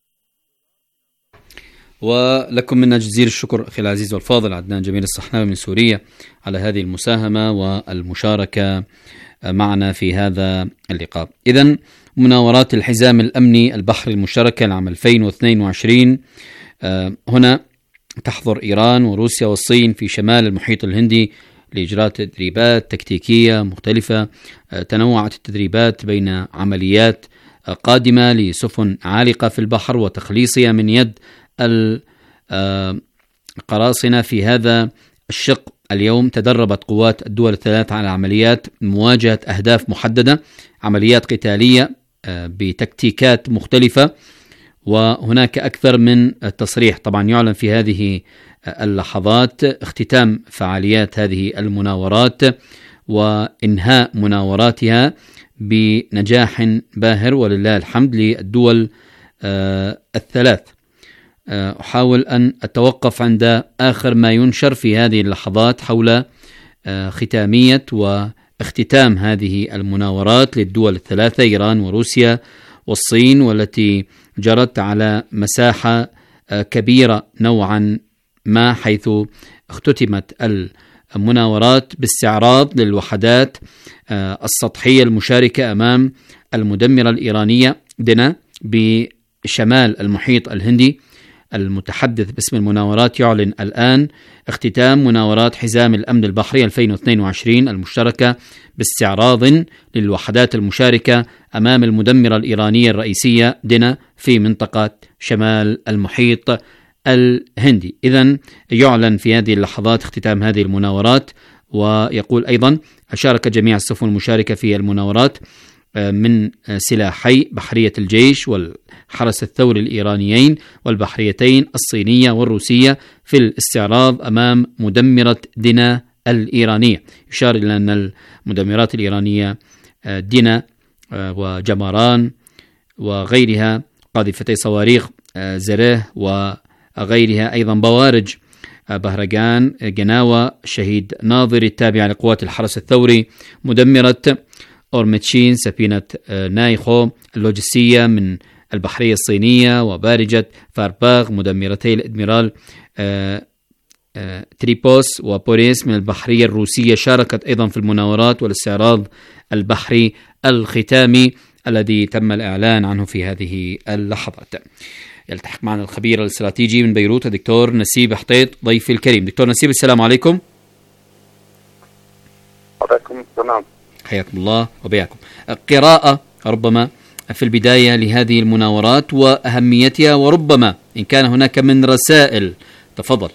Speaker 2: ولكم منا جزيل الشكر أخي العزيز والفاضل عدنان جميل الصحناوي من سوريا على هذه المساهمة والمشاركة معنا في هذا اللقاء. إذن مناورات الحزام الأمني البحري المشتركة لعام ألفين واثنين وعشرين، هنا تحضر إيران وروسيا والصين في شمال المحيط الهندي لإجراء تدريبات تكتيكية مختلفة. تنوعت التدريبات بين عمليات قادمة لسفن عالقة في البحر وتخليصها من يد القراصنة في هذا الشق. اليوم تدربت قوات الدول الثلاث على عمليات مواجهة أهداف محددة، عمليات قتالية بتكتيكات مختلفة، وهناك أكثر من تصريح طبعا يعلن في هذه اللحظات اختتام فعاليات هذه المناورات وإنهاء مناوراتها بنجاح باهر ولله الحمد للدول الثلاث. أحاول أن أتوقف عند آخر ما ينشر في هذه اللحظات حول ختامية واختتام هذه المناورات للدول الثلاثة إيران وروسيا والصين، والتي جرت على مساحة كبيرة نوعا ما، حيث اختتمت المناورات باستعراض للوحدات السطحية المشاركة أمام المدمرة الإيرانية دنا بشمال المحيط الهندي. المتحدث باسم المناورات يعلن الآن اختتام مناورات حزام الأمن البحري ألفين واثنين وعشرين المشتركة باستعراض للوحدات المشاركة أمام المدمرة الإيرانية الرئيسية دنا في منطقة شمال المحيط الهندي. إذن يعلن في هذه اللحظات اختتام هذه المناورات، ويقول أيضا شارك جميع السفن المشاركة في المناورات من سلاحي بحرية الجيش والحرس الثوري الإيرانيين والبحريتين الصينية والروسية في الاستعراض أمام مدمرة دنا الإيرانية. يشار إلى أن المدمرات الإيرانية دنا وجماران وغيرها قاذفتي صواريخ زره وغيرها، أيضا بوارج بهرجان جناوة شهيد ناظري التابعة لقوات الحرس الثوري، مدمرة أورمتشين سفينة نايخو اللوجستية من البحرية الصينية، وبارجة فارباغ مدمرتي الإدميرال تريبوس وبوريس من البحرية الروسية، شاركت أيضا في المناورات والاستعراض البحري الختامي الذي تم الإعلان عنه في هذه اللحظات. يلتحق معنا الخبير الاستراتيجي من بيروت الدكتور نسيب حطيط ضيفي الكريم. دكتور نسيب السلام عليكم.
Speaker 6: عليكم السلام.
Speaker 2: حياكم الله وبياكم. قراءة ربما في البداية لهذه المناورات وأهميتها، وربما إن كان هناك من رسائل، تفضل.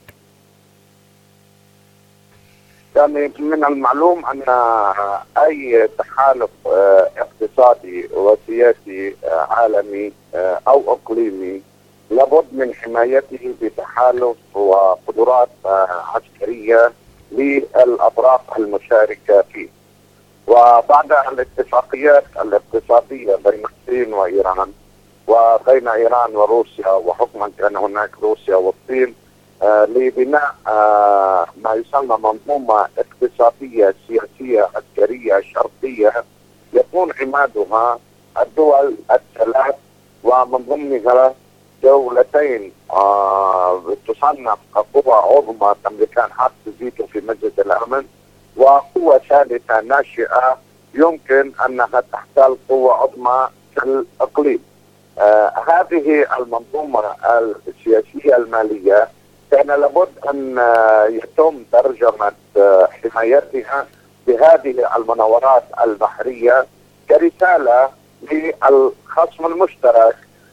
Speaker 6: يعني من المعلوم أن أي تحالف اقتصادي وسياسي عالمي أو إقليمي لابد من حمايته بتحالف وقدرات عسكرية للأطراف المشاركة فيه. وبعد الاتفاقيات الاقتصادية بين الصين وإيران وبين إيران وروسيا، وحكما كان هناك روسيا والصين، آه لبناء آه ما يسمى منظومة اقتصادية سياسية عسكرية شرطية يكون عمادها الدول الثلاث، ومن ضمنها دولتين آه تصنف كقوى عظمى تملكان حق فيتو في مجلس الأمن، وقوة ثالثة ناشئة يمكن أنها تحتل قوة عظمى في الإقليم. آه هذه المنظومة السياسية المالية كان لابد أن يتم ترجمة حمايتها بهذه المناورات البحرية كرسالة للخصم المشترك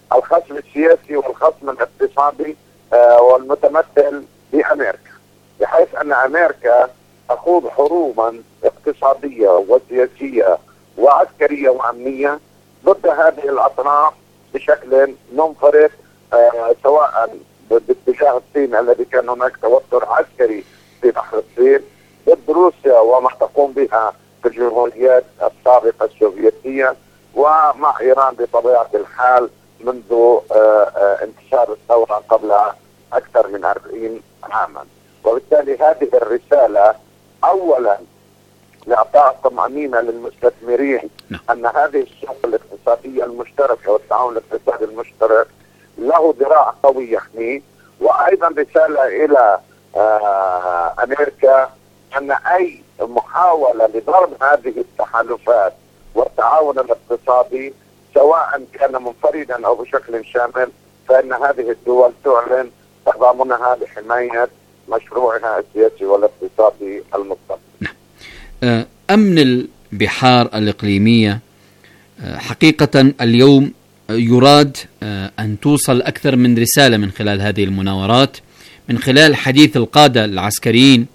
Speaker 6: الخصم السياسي والخصم الاقتصادي آه والمتمثل بأمريكا، بحيث أن أمريكا تخوض حروبا اقتصادية وسياسية وعسكرية وأمنية ضد هذه الأطراف بشكل منفرد، آه سواء باتجاه الصين الذي كان هناك توتر عسكري في بحر الصين، ضد روسيا وما تقوم بها في الجمهوريات السابقة السوفيتية، ومع إيران بطبيعة الحال منذ آه آه انتشار الثورة قبل أكثر من أربعين عاما. وبالتالي هذه الرسالة أولا لإعطاء الطمأنينة للمستثمرين أن هذه السوق الاقتصادية المشتركة والتعاون الاقتصادي المشترك له ذراع قوي يحميه، وأيضا رسالة إلى آه أمريكا أن أي محاولة لضرب هذه التحالفات والتعاون الاقتصادي سواء كان منفردا أو بشكل شامل، فإن هذه الدول تعلن تضامنها لحماية مشروعها السياسي والاقتصادي المستقبل.
Speaker 2: أمن البحار الإقليمية حقيقة اليوم يراد أن توصل أكثر من رسالة من خلال هذه المناورات، من خلال حديث القادة العسكريين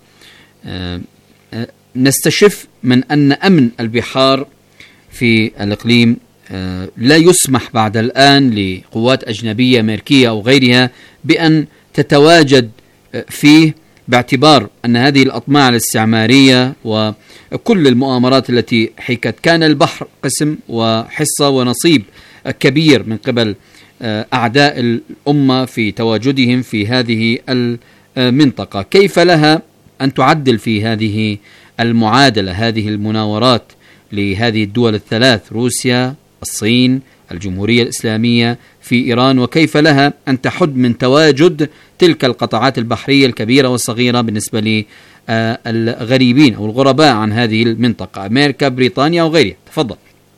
Speaker 2: نستشف من أن أمن البحار في الإقليم لا يسمح بعد الآن لقوات أجنبية أمريكية أو غيرها بأن تتواجد فيه، باعتبار أن هذه الأطماع الاستعمارية وكل المؤامرات التي حكت كان البحر قسم وحصة ونصيب كبير من قبل أعداء الأمة في تواجدهم في هذه المنطقة. كيف لها أن تعدل في هذه المعادلة، هذه المناورات لهذه الدول الثلاث، روسيا، الصين، الجمهورية الإسلامية في إيران، وكيف لها أن تحد من تواجد تلك القطاعات البحرية الكبيرة والصغيرة بالنسبة للغريبين أو الغرباء عن هذه المنطقة، أمريكا، بريطانيا وغيرها؟ تفضل.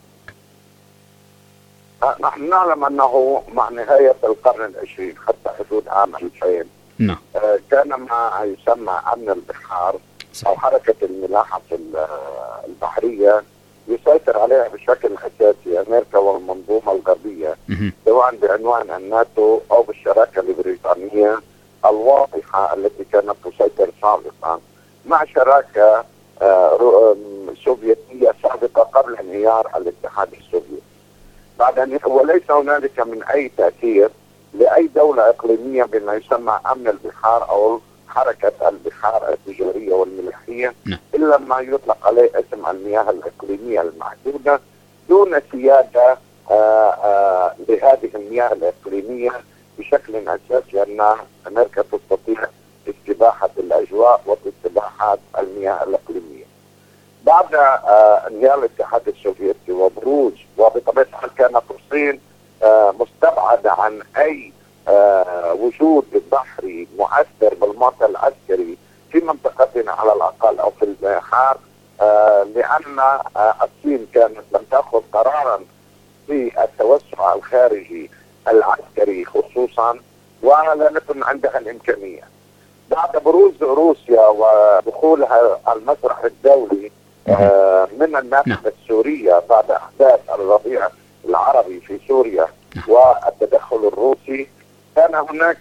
Speaker 6: نحن نعلم أنه مع نهاية القرن العشرين حتى حدود عام ألفين
Speaker 2: نعم.
Speaker 6: كان ما يسمى أمن البحار أو حركة الملاحة البحرية يسيطر عليها بشكل أساسي أمريكا والمنظومة الغربية، سواء بعنوان الناتو أو بالشراكة البريطانية الواضحة التي كانت تسيطر سابقا، مع شراكة سوفيتية سابقة قبل انهيار الاتحاد السوفيتي. بعد أن وليس هنالك من أي تأثير لأي دولة إقليمية بما يسمى أمن البحار أو حركة البحار التجارية والملحية إلا ما يطلق عليه اسم المياه الإقليمية المحدودة، دون سيادة آآ آآ لهذه المياه الإقليمية بشكل أساسي، أن أمريكا تستطيع استباحة الأجواء واستباحة المياه الإقليمية. بعد انهيار الاتحاد السوفيتي وبروز، وبطبيعة الحال كانت الصين مستبعدة عن أي آه وجود بحري مؤثر بالموقع العسكري في منطقتنا على الأقل أو في البحار، آه لأن آه الصين كانت لم تأخذ قرارا في التوسع الخارجي العسكري خصوصا، ولا يكن عندها الإمكانية. بعد بروز روسيا ودخولها المسرح الدولي آه من الناحية السورية بعد أحداث الربيع العربي في سوريا والتدخل الروسي، كان هناك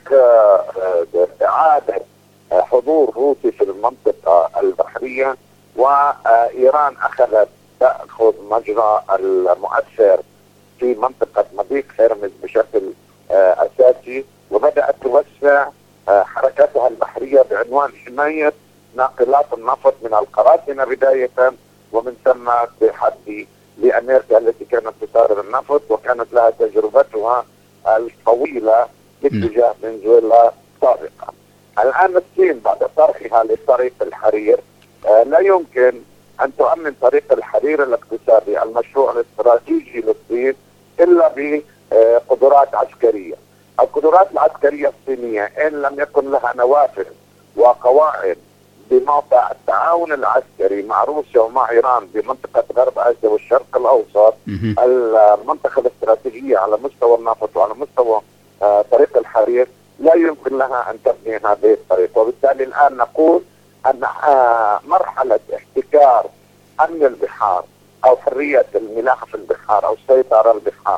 Speaker 6: إعادة حضور روسي في المنطقة البحرية، وإيران أخذت تأخذ مجرى المؤثر في منطقة مضيق هرمز بشكل أساسي، وبدأت توسع حركاتها البحرية بعنوان حماية ناقلات النفط من القراصنة بداية، ومن ثم تحدي لأمريكا التي كانت تصادر النفط وكانت لها تجربتها الطويلة باتجاه فنزويلا سابقا. الآن الصين بعد طرحها لطريق الحرير آه لا يمكن أن تؤمن طريق الحرير الاقتصادي المشروع الاستراتيجي للصين إلا بقدرات عسكرية. القدرات العسكرية الصينية إن لم يكن لها نوافذ وقواعد بموقع التعاون العسكري مع روسيا ومع إيران بمنطقة غرب آسيا والشرق الأوسط، المنطقة الاستراتيجية على مستوى النفط وعلى مستوى آه طريق الحرير، لا يمكن لها أن تبني هذه الطريق. وبالتالي الآن نقول أن آه مرحلة احتكار أمن البحار أو حرية الملاحة في البحار أو السيطرة على البحار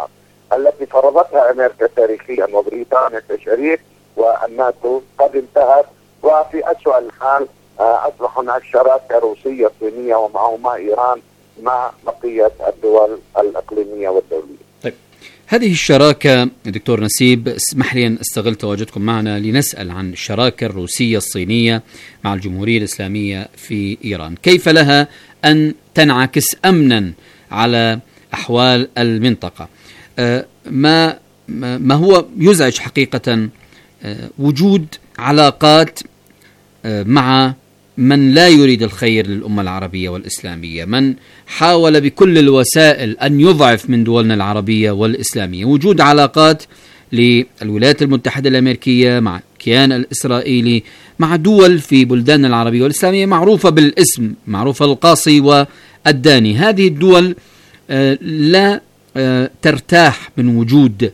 Speaker 6: التي فرضتها أمريكا تاريخيا وبريطانيا كشريك والناتو قد انتهت، وفي أسوأ الحال أصبح هناك شراكة روسية صينية ومعهما إيران مع بقية الدول الإقليمية والدولية.
Speaker 2: طيب، هذه الشراكة دكتور نسيب، اسمح لي أن أستغل تواجدكم معنا لنسأل عن الشراكة الروسية الصينية مع الجمهورية الإسلامية في إيران، كيف لها أن تنعكس أمنا على أحوال المنطقة؟ أه ما ما هو يزعج حقيقة أه وجود علاقات أه مع من لا يريد الخير للأمة العربية والإسلامية، من حاول بكل الوسائل أن يضعف من دولنا العربية والإسلامية. وجود علاقات للولايات المتحدة الأمريكية مع الكيان الإسرائيلي، مع دول في بلدان العربية والإسلامية معروفة بالاسم، معروفة القاصي والداني. هذه الدول لا ترتاح من وجود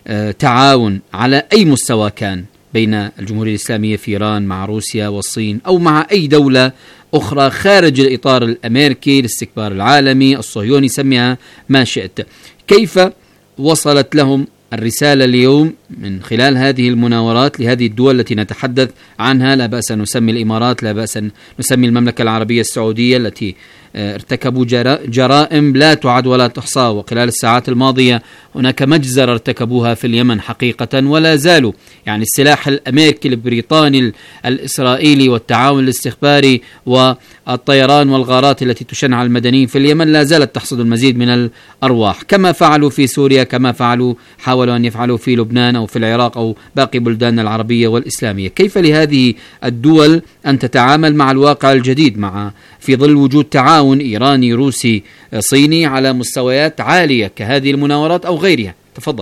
Speaker 2: تعاون على أي مستوى كان بين الجمهورية الإسلامية في إيران مع روسيا والصين أو مع أي دولة أخرى خارج الإطار الأمريكي، الاستكبار العالمي، الصهيوني، سميها ما شئت. كيف وصلت لهم الرسالة اليوم من خلال هذه المناورات لهذه الدول التي نتحدث عنها؟ لا بأس أن نسمي الإمارات، لا بأس أن نسمي المملكة العربية السعودية التي ارتكبوا جرائم لا تعد ولا تحصى، وخلال الساعات الماضية هناك مجزرة ارتكبوها في اليمن حقيقة ولا زالوا. يعني السلاح الأمريكي البريطاني الإسرائيلي والتعاون الاستخباري والطيران والغارات التي تشن على المدنيين في اليمن لا زالت تحصد المزيد من الأرواح، كما فعلوا في سوريا، كما فعلوا حاولوا أن يفعلوا في لبنان أو في العراق أو باقي بلدان العربية والإسلامية. كيف لهذه الدول أن تتعامل مع الواقع الجديد مع في ظل وجود تعاون إيراني روسي صيني على مستويات عالية كهذه المناورات أو غيرها؟ تفضل.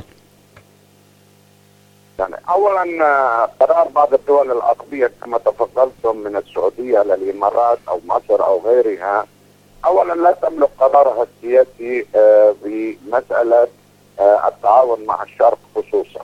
Speaker 6: يعني أولا قرار بعض الدول العربية كما تفضلتم من السعودية للإمارات أو مصر أو غيرها، أولا لا تملك قرارها السياسي بمسألة التعاون مع الشرق خصوصا،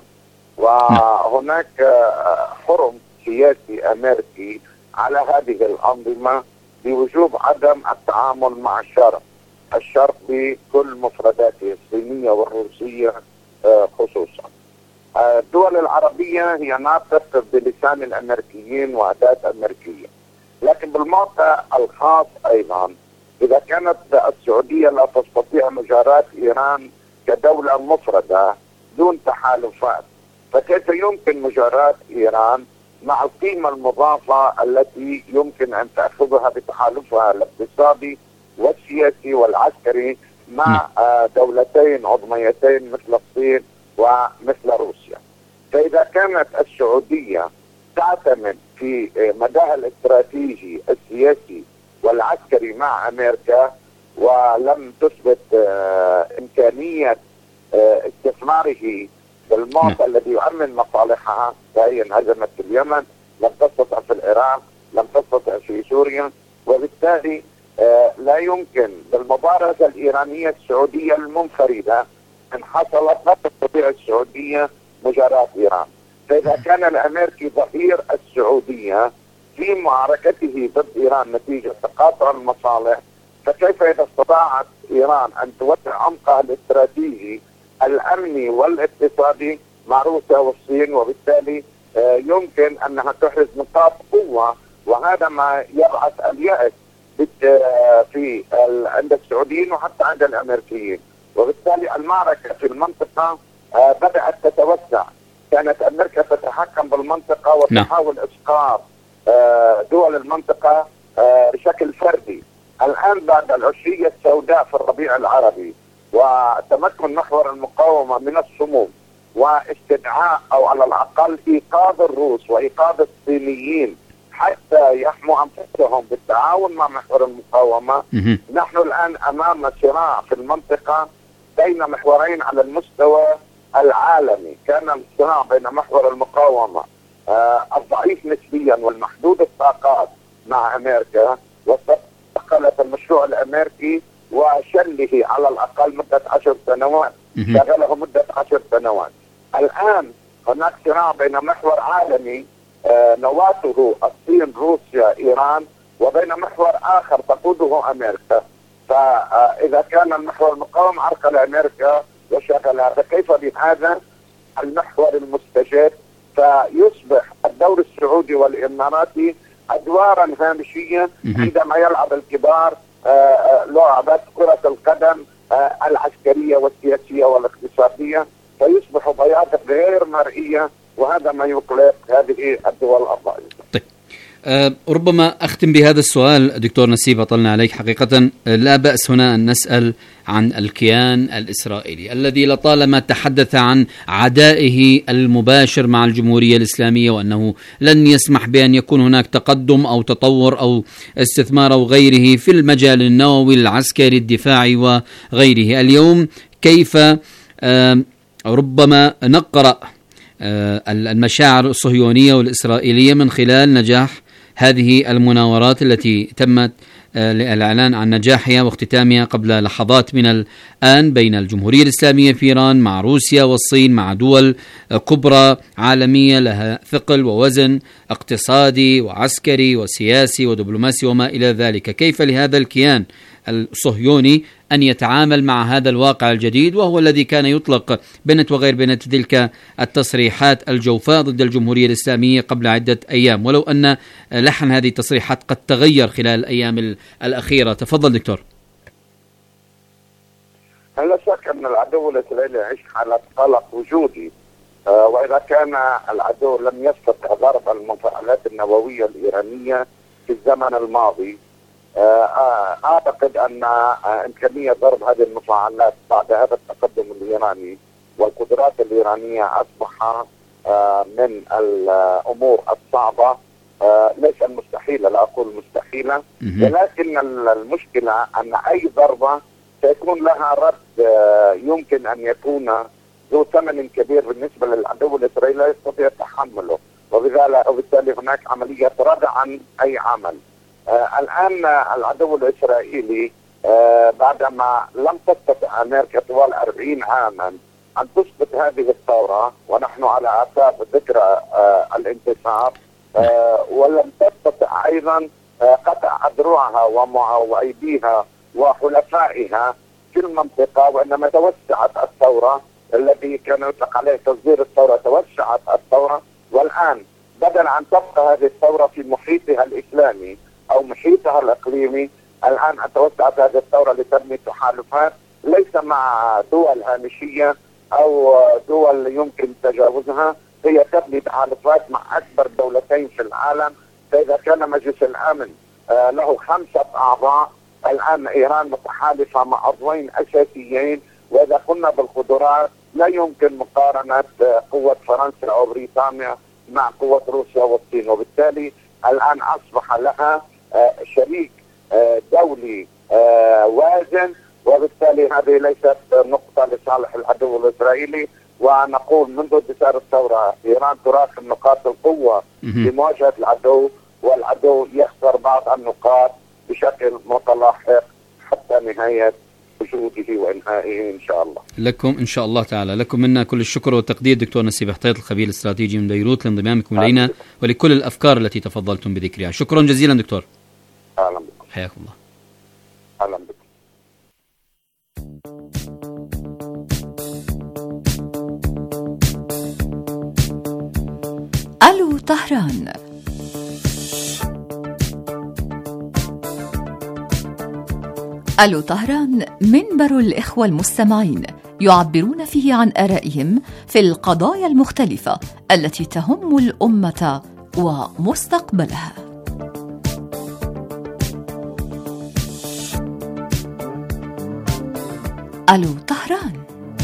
Speaker 6: وهناك حرم سياسي أمريكي على هذه الأنظمة بوجوب عدم التعامل مع الشرق الشرق بكل مفرداته الصينية والروسية خصوصا. الدول العربية هي ناطق بلسان الأمريكيين وأداة أمريكية، لكن بالموقع الخاص أيضا إذا كانت السعودية لا تستطيع مجاراة إيران كدولة مفردة دون تحالفات، فكيف يمكن مجاراة إيران مع القيمة المضافة التي يمكن أن تأخذها بتحالفها الاقتصادي والسياسي والعسكري مع دولتين عظميتين مثل الصين ومثل روسيا؟ فإذا كانت السعودية تعتمد في مداها الاستراتيجي السياسي والعسكري مع أمريكا ولم تثبت إمكانية استثماره بالموقع الذي يؤمن مصالحها، فهي انهزمت في اليمن، لم تستطع في العراق، لم تستطع في سوريا، وبالتالي لا يمكن بالمبارزة الإيرانية السعودية المنفردة ان حصلت لا تستطيع السعودية مجاراة إيران. فإذا كان الأمريكي ظهير السعودية في معركته ضد إيران نتيجة تقاطع المصالح، فكيف إذا استطاعت إيران أن توسع عمقها الاستراتيجي الأمني والاقتصادي مع روسيا والصين، وبالتالي يمكن أنها تحرز نقاط قوة، وهذا ما يبعث اليأس في عند السعوديين وحتى عند الأمريكيين. وبالتالي المعركة في المنطقة بدأت تتوسع، كانت أمريكا تتحكم بالمنطقة وتحاول إسقاط دول المنطقة بشكل فردي. الآن بعد العشرية السوداء في الربيع العربي وتمكن محور المقاومة من الصمود واستدعاء أو على الأقل إيقاظ الروس وإيقاظ الصينيين حتى يحموا أنفسهم بالتعاون مع محور المقاومة، نحن الآن أمام صراع في المنطقة بين محورين على المستوى العالمي. كان الصراع بين محور المقاومة آه الضعيف نسبيا والمحدود الطاقات مع أمريكا، واستقلت المشروع الأمريكي وشله على الأقل مدة عشر سنوات، شغله مدة عشر سنوات. الآن هناك صراع بين محور عالمي آه نواته الصين روسيا إيران، وبين محور آخر تقوده أمريكا. فإذا كان المحور المقاوم عرقل أمريكا وشغلها، فكيف بهذا المحور المستجد فيصبح الدور السعودي والإماراتي أدوارا هامشية عندما يلعب الكبار لعبة كرة القدم العسكرية والسياسية والاقتصادية، فيصبح بياض غير مرئية، وهذا ما يقلق هذه الدول الأفضل.
Speaker 2: طيب. أه ربما أختم بهذا السؤال دكتور نسيب، أطلنا عليك حقيقة. لا بأس هنا أن نسأل عن الكيان الإسرائيلي الذي لطالما تحدث عن عدائه المباشر مع الجمهورية الإسلامية، وأنه لن يسمح بأن يكون هناك تقدم أو تطور أو استثمار أو غيره في المجال النووي العسكري الدفاعي وغيره. اليوم كيف أه ربما نقرأ أه المشاعر الصهيونية والإسرائيلية من خلال نجاح هذه المناورات التي تمت الإعلان عن نجاحها واختتامها قبل لحظات من الآن بين الجمهورية الإسلامية في إيران مع روسيا والصين، مع دول كبرى عالمية لها ثقل ووزن اقتصادي وعسكري وسياسي ودبلوماسي وما إلى ذلك. كيف لهذا الكيان الصهيوني أن يتعامل مع هذا الواقع الجديد، وهو الذي كان يطلق بنت وغير بنت تلك التصريحات الجوفاء ضد الجمهورية الإسلامية قبل عدة أيام، ولو أن لحن هذه التصريحات قد تغير خلال الأيام الأخيرة. تفضل دكتور.
Speaker 6: لا شك أن العدو الإسرائيلي يعيش حالة قلق وجودي، آه وإذا كان العدو لم يستطع ضرب المفاعلات النووية الإيرانية في الزمن الماضي، أعتقد أن إمكانية ضرب هذه المفاعلات بعد هذا التقدم الإيراني والقدرات الإيرانية أصبح من الأمور الصعبة، ليس المستحيلة، لا أقول مستحيلة، ولكن المشكلة أن أي ضربة سيكون لها رد يمكن أن يكون ذو ثمن كبير بالنسبة للعدو الإسرائيلي لا يستطيع تحمله، وبالتالي هناك عملية ردع عن أي عمل. آه الآن العدو الإسرائيلي آه بعدما لم تستطع أمريكا طوال أربعين عاما أن تثبت هذه الثورة، ونحن على أعتاب ذكرى آه الانتصار، آه ولم تستطع أيضا آه قطع أذرعها وأيديها وحلفائها في المنطقة، وإنما توسعت الثورة الذي كان يطلق عليه تصدير الثورة، توسعت الثورة، والآن بدل أن تبقى هذه الثورة في محيطها الإسلامي أو محيطها الإقليمي، الآن توسعت هذه الثورة لتبني تحالفات ليس مع دول هامشية أو دول يمكن تجاوزها، هي تبني تحالفات مع أكبر دولتين في العالم. فإذا كان مجلس الأمن آه له خمسة أعضاء، الآن إيران متحالفة مع عضوين أساسيين، وإذا قلنا بالقدرات لا يمكن مقارنة قوة فرنسا أو بريطانيا مع قوة روسيا والصين، وبالتالي الآن أصبح لها آه شريك آه دولي آه وازن، وبالتالي هذه ليست نقطة لصالح العدو الإسرائيلي. ونقول منذ انتصار الثورة إيران تراقب نقاط القوة لمواجهة العدو، والعدو يخسر بعض النقاط بشكل متلاحق حتى نهاية وجوده وإنهائه إن شاء الله.
Speaker 2: لكم إن شاء الله تعالى، لكم منا كل الشكر والتقدير دكتور نسيب حطيط الخبير الاستراتيجي من بيروت لانضمامكم إلينا ولكل الأفكار التي تفضلتم بذكرها. شكرا جزيلا دكتور.
Speaker 6: أهلا بكم.
Speaker 2: حياكم الله.
Speaker 6: أهلا بكم.
Speaker 9: ألو طهران. ألو طهران منبر الإخوة المستمعين يعبرون فيه عن آرائهم في القضايا المختلفة التي تهم الأمة ومستقبلها. ألو طهران.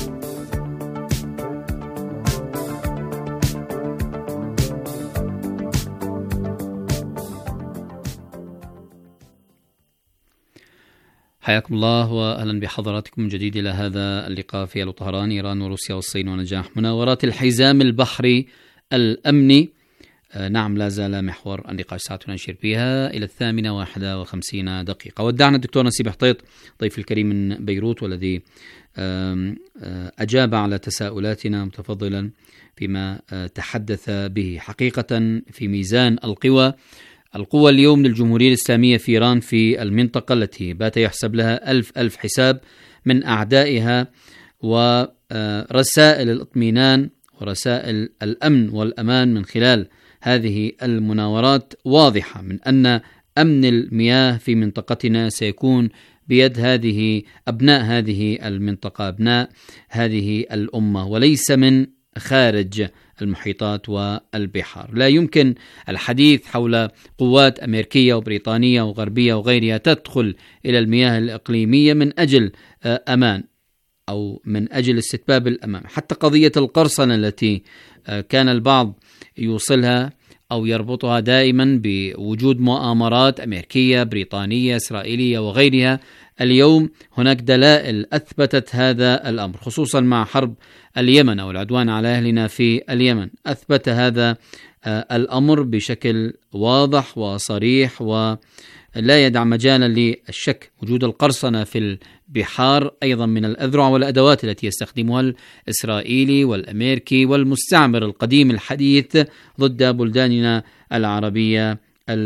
Speaker 2: حياكم الله وأهلا بحضراتكم من جديد إلى هذا اللقاء في ألو طهران، إيران وروسيا والصين ونجاح مناورات الحزام البحري الأمني. آه نعم، لا زال محور النقاش ساعتنا نشير بها إلى الثامنة واحدة وخمسين دقيقة. ودعنا الدكتور نسيب حطيط ضيف الكريم من بيروت، والذي آه آه أجاب على تساؤلاتنا متفضلا فيما آه تحدث به. حقيقة في ميزان القوى القوة اليوم للجمهورية الإسلامية في إيران في المنطقة التي بات يحسب لها ألف ألف حساب من أعدائها ورسائل الاطمئنان ورسائل الأمن والأمان من خلال هذه المناورات واضحة من أن أمن المياه في منطقتنا سيكون بيد هذه أبناء هذه المنطقة، أبناء هذه الأمة، وليس من خارج المحيطات والبحار. لا يمكن الحديث حول قوات أمريكية وبريطانية وغربية وغيرها تدخل إلى المياه الإقليمية من أجل أمان أو من أجل استتباب الأمان. حتى قضية القرصنة التي كان البعض يوصلها أو يربطها دائما بوجود مؤامرات أمريكية بريطانية إسرائيلية وغيرها، اليوم هناك دلائل أثبتت هذا الأمر، خصوصا مع حرب اليمن أو العدوان على أهلنا في اليمن. أثبت هذا الأمر بشكل واضح وصريح ولا يدع مجالا للشك. وجود القرصنة في البحار أيضا من الأذرع والأدوات التي يستخدمها الإسرائيلي والأمريكي والمستعمر القديم الحديث ضد بلداننا العربية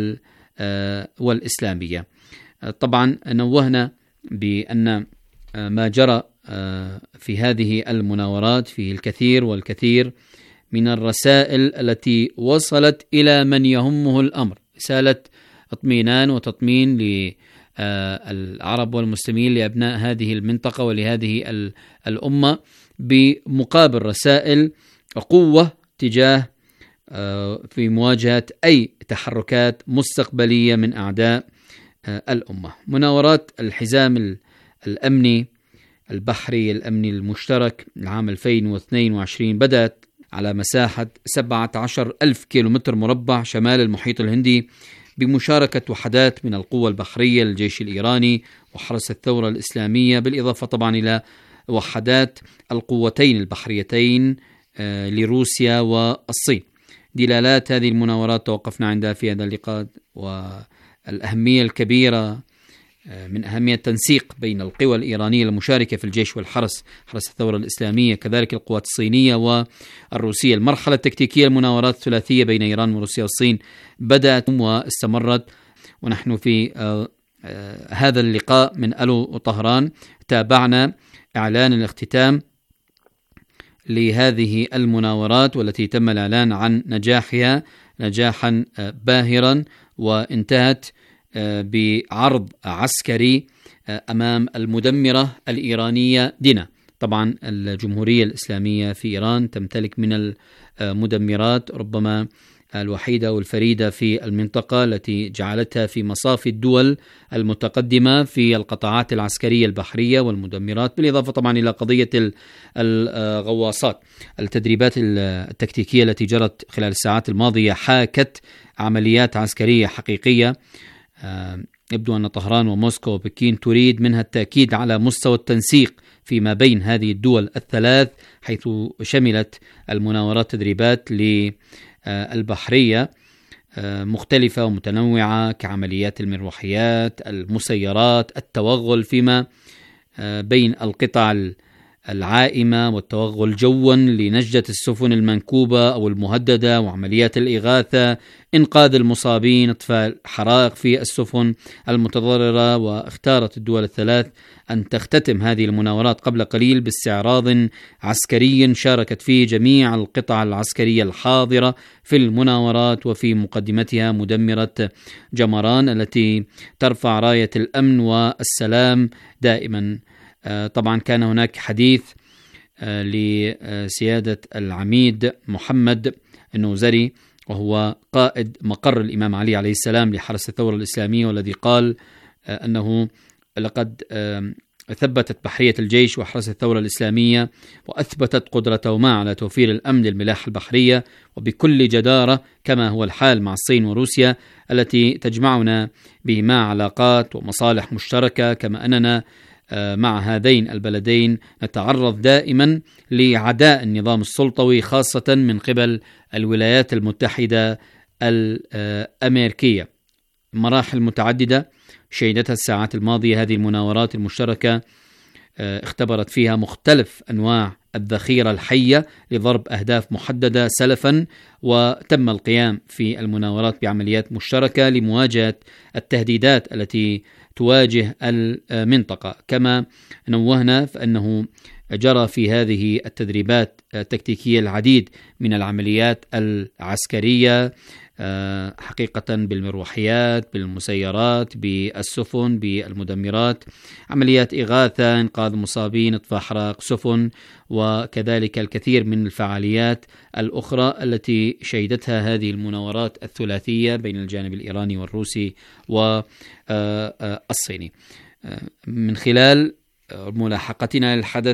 Speaker 2: والإسلامية. طبعا نوهنا بأن ما جرى في هذه المناورات فيه الكثير والكثير من الرسائل التي وصلت إلى من يهمه الأمر، رسالة اطمئنان وتطمين للعرب والمسلمين لأبناء هذه المنطقة ولهذه الأمة، بمقابل رسائل قوة تجاه في مواجهة أي تحركات مستقبلية من أعداء الأمة. مناورات الحزام الأمني البحري الأمني المشترك العام ألفين واثنين وعشرين بدأت على مساحة سبعة عشر ألف كيلومتر مربع شمال المحيط الهندي بمشاركة وحدات من القوة البحرية للجيش الإيراني وحرس الثورة الإسلامية، بالإضافة طبعا إلى وحدات القوتين البحريتين لروسيا والصين. دلالات هذه المناورات توقفنا عندها في هذا اللقاء والأهمية الكبيرة من أهمية التنسيق بين القوى الإيرانية المشاركة في الجيش والحرس حرس الثورة الإسلامية، كذلك القوات الصينية والروسية. المرحلة التكتيكية المناورات الثلاثية بين إيران وروسيا والصين بدأت واستمرت، ونحن في هذا اللقاء من ألو طهران تابعنا إعلان الاختتام لهذه المناورات والتي تم الإعلان عن نجاحها نجاحا باهرا، وانتهت بعرض عسكري أمام المدمرة الإيرانية دينا. طبعا الجمهورية الإسلامية في إيران تمتلك من المدمرات ربما الوحيدة والفريدة في المنطقة التي جعلتها في مصاف الدول المتقدمة في القطاعات العسكرية البحرية والمدمرات، بالإضافة طبعا إلى قضية الغواصات. التدريبات التكتيكية التي جرت خلال الساعات الماضية حاكت عمليات عسكرية حقيقية. يبدو أن طهران وموسكو وبكين تريد منها التأكيد على مستوى التنسيق فيما بين هذه الدول الثلاث، حيث شملت المناورات تدريبات للبحرية مختلفة ومتنوعة كعمليات المروحيات، المسيرات، التوغل فيما بين القطع العائمة والتوغل جوا لنجدة السفن المنكوبة أو المهددة، وعمليات الإغاثة، إنقاذ المصابين، إطفاء الحرائق في السفن المتضررة. واختارت الدول الثلاث أن تختتم هذه المناورات قبل قليل باستعراض عسكري شاركت فيه جميع القطع العسكرية الحاضرة في المناورات، وفي مقدمتها مدمرة جمران التي ترفع راية الأمن والسلام دائما. طبعا كان هناك حديث لسيادة العميد محمد النوزري وهو قائد مقر الإمام علي عليه السلام لحرس الثورة الإسلامية، والذي قال أنه لقد ثبتت بحرية الجيش وحرس الثورة الإسلامية وأثبتت قدرتهما على توفير الأمن للملاحة البحرية وبكل جدارة، كما هو الحال مع الصين وروسيا التي تجمعنا بهما علاقات ومصالح مشتركة، كما أننا مع هذين البلدين نتعرض دائما لعداء النظام السلطوي خاصة من قبل الولايات المتحدة الأمريكية. مراحل متعددة شهدتها الساعات الماضية هذه المناورات المشتركة، اختبرت فيها مختلف أنواع الذخيرة الحية لضرب أهداف محددة سلفا، وتم القيام في المناورات بعمليات مشتركة لمواجهة التهديدات التي تواجه المنطقة. كما نوهنا فأنه جرى في هذه التدريبات التكتيكية العديد من العمليات العسكرية حقيقة، بالمروحيات، بالمسيرات، بالسفن، بالمدمرات، عمليات إغاثة، إنقاذ مصابين، إطفاء حرائق سفن، وكذلك الكثير من الفعاليات الأخرى التي شهدتها هذه المناورات الثلاثية بين الجانب الإيراني والروسي والصيني. من خلال ملاحقتنا للحدث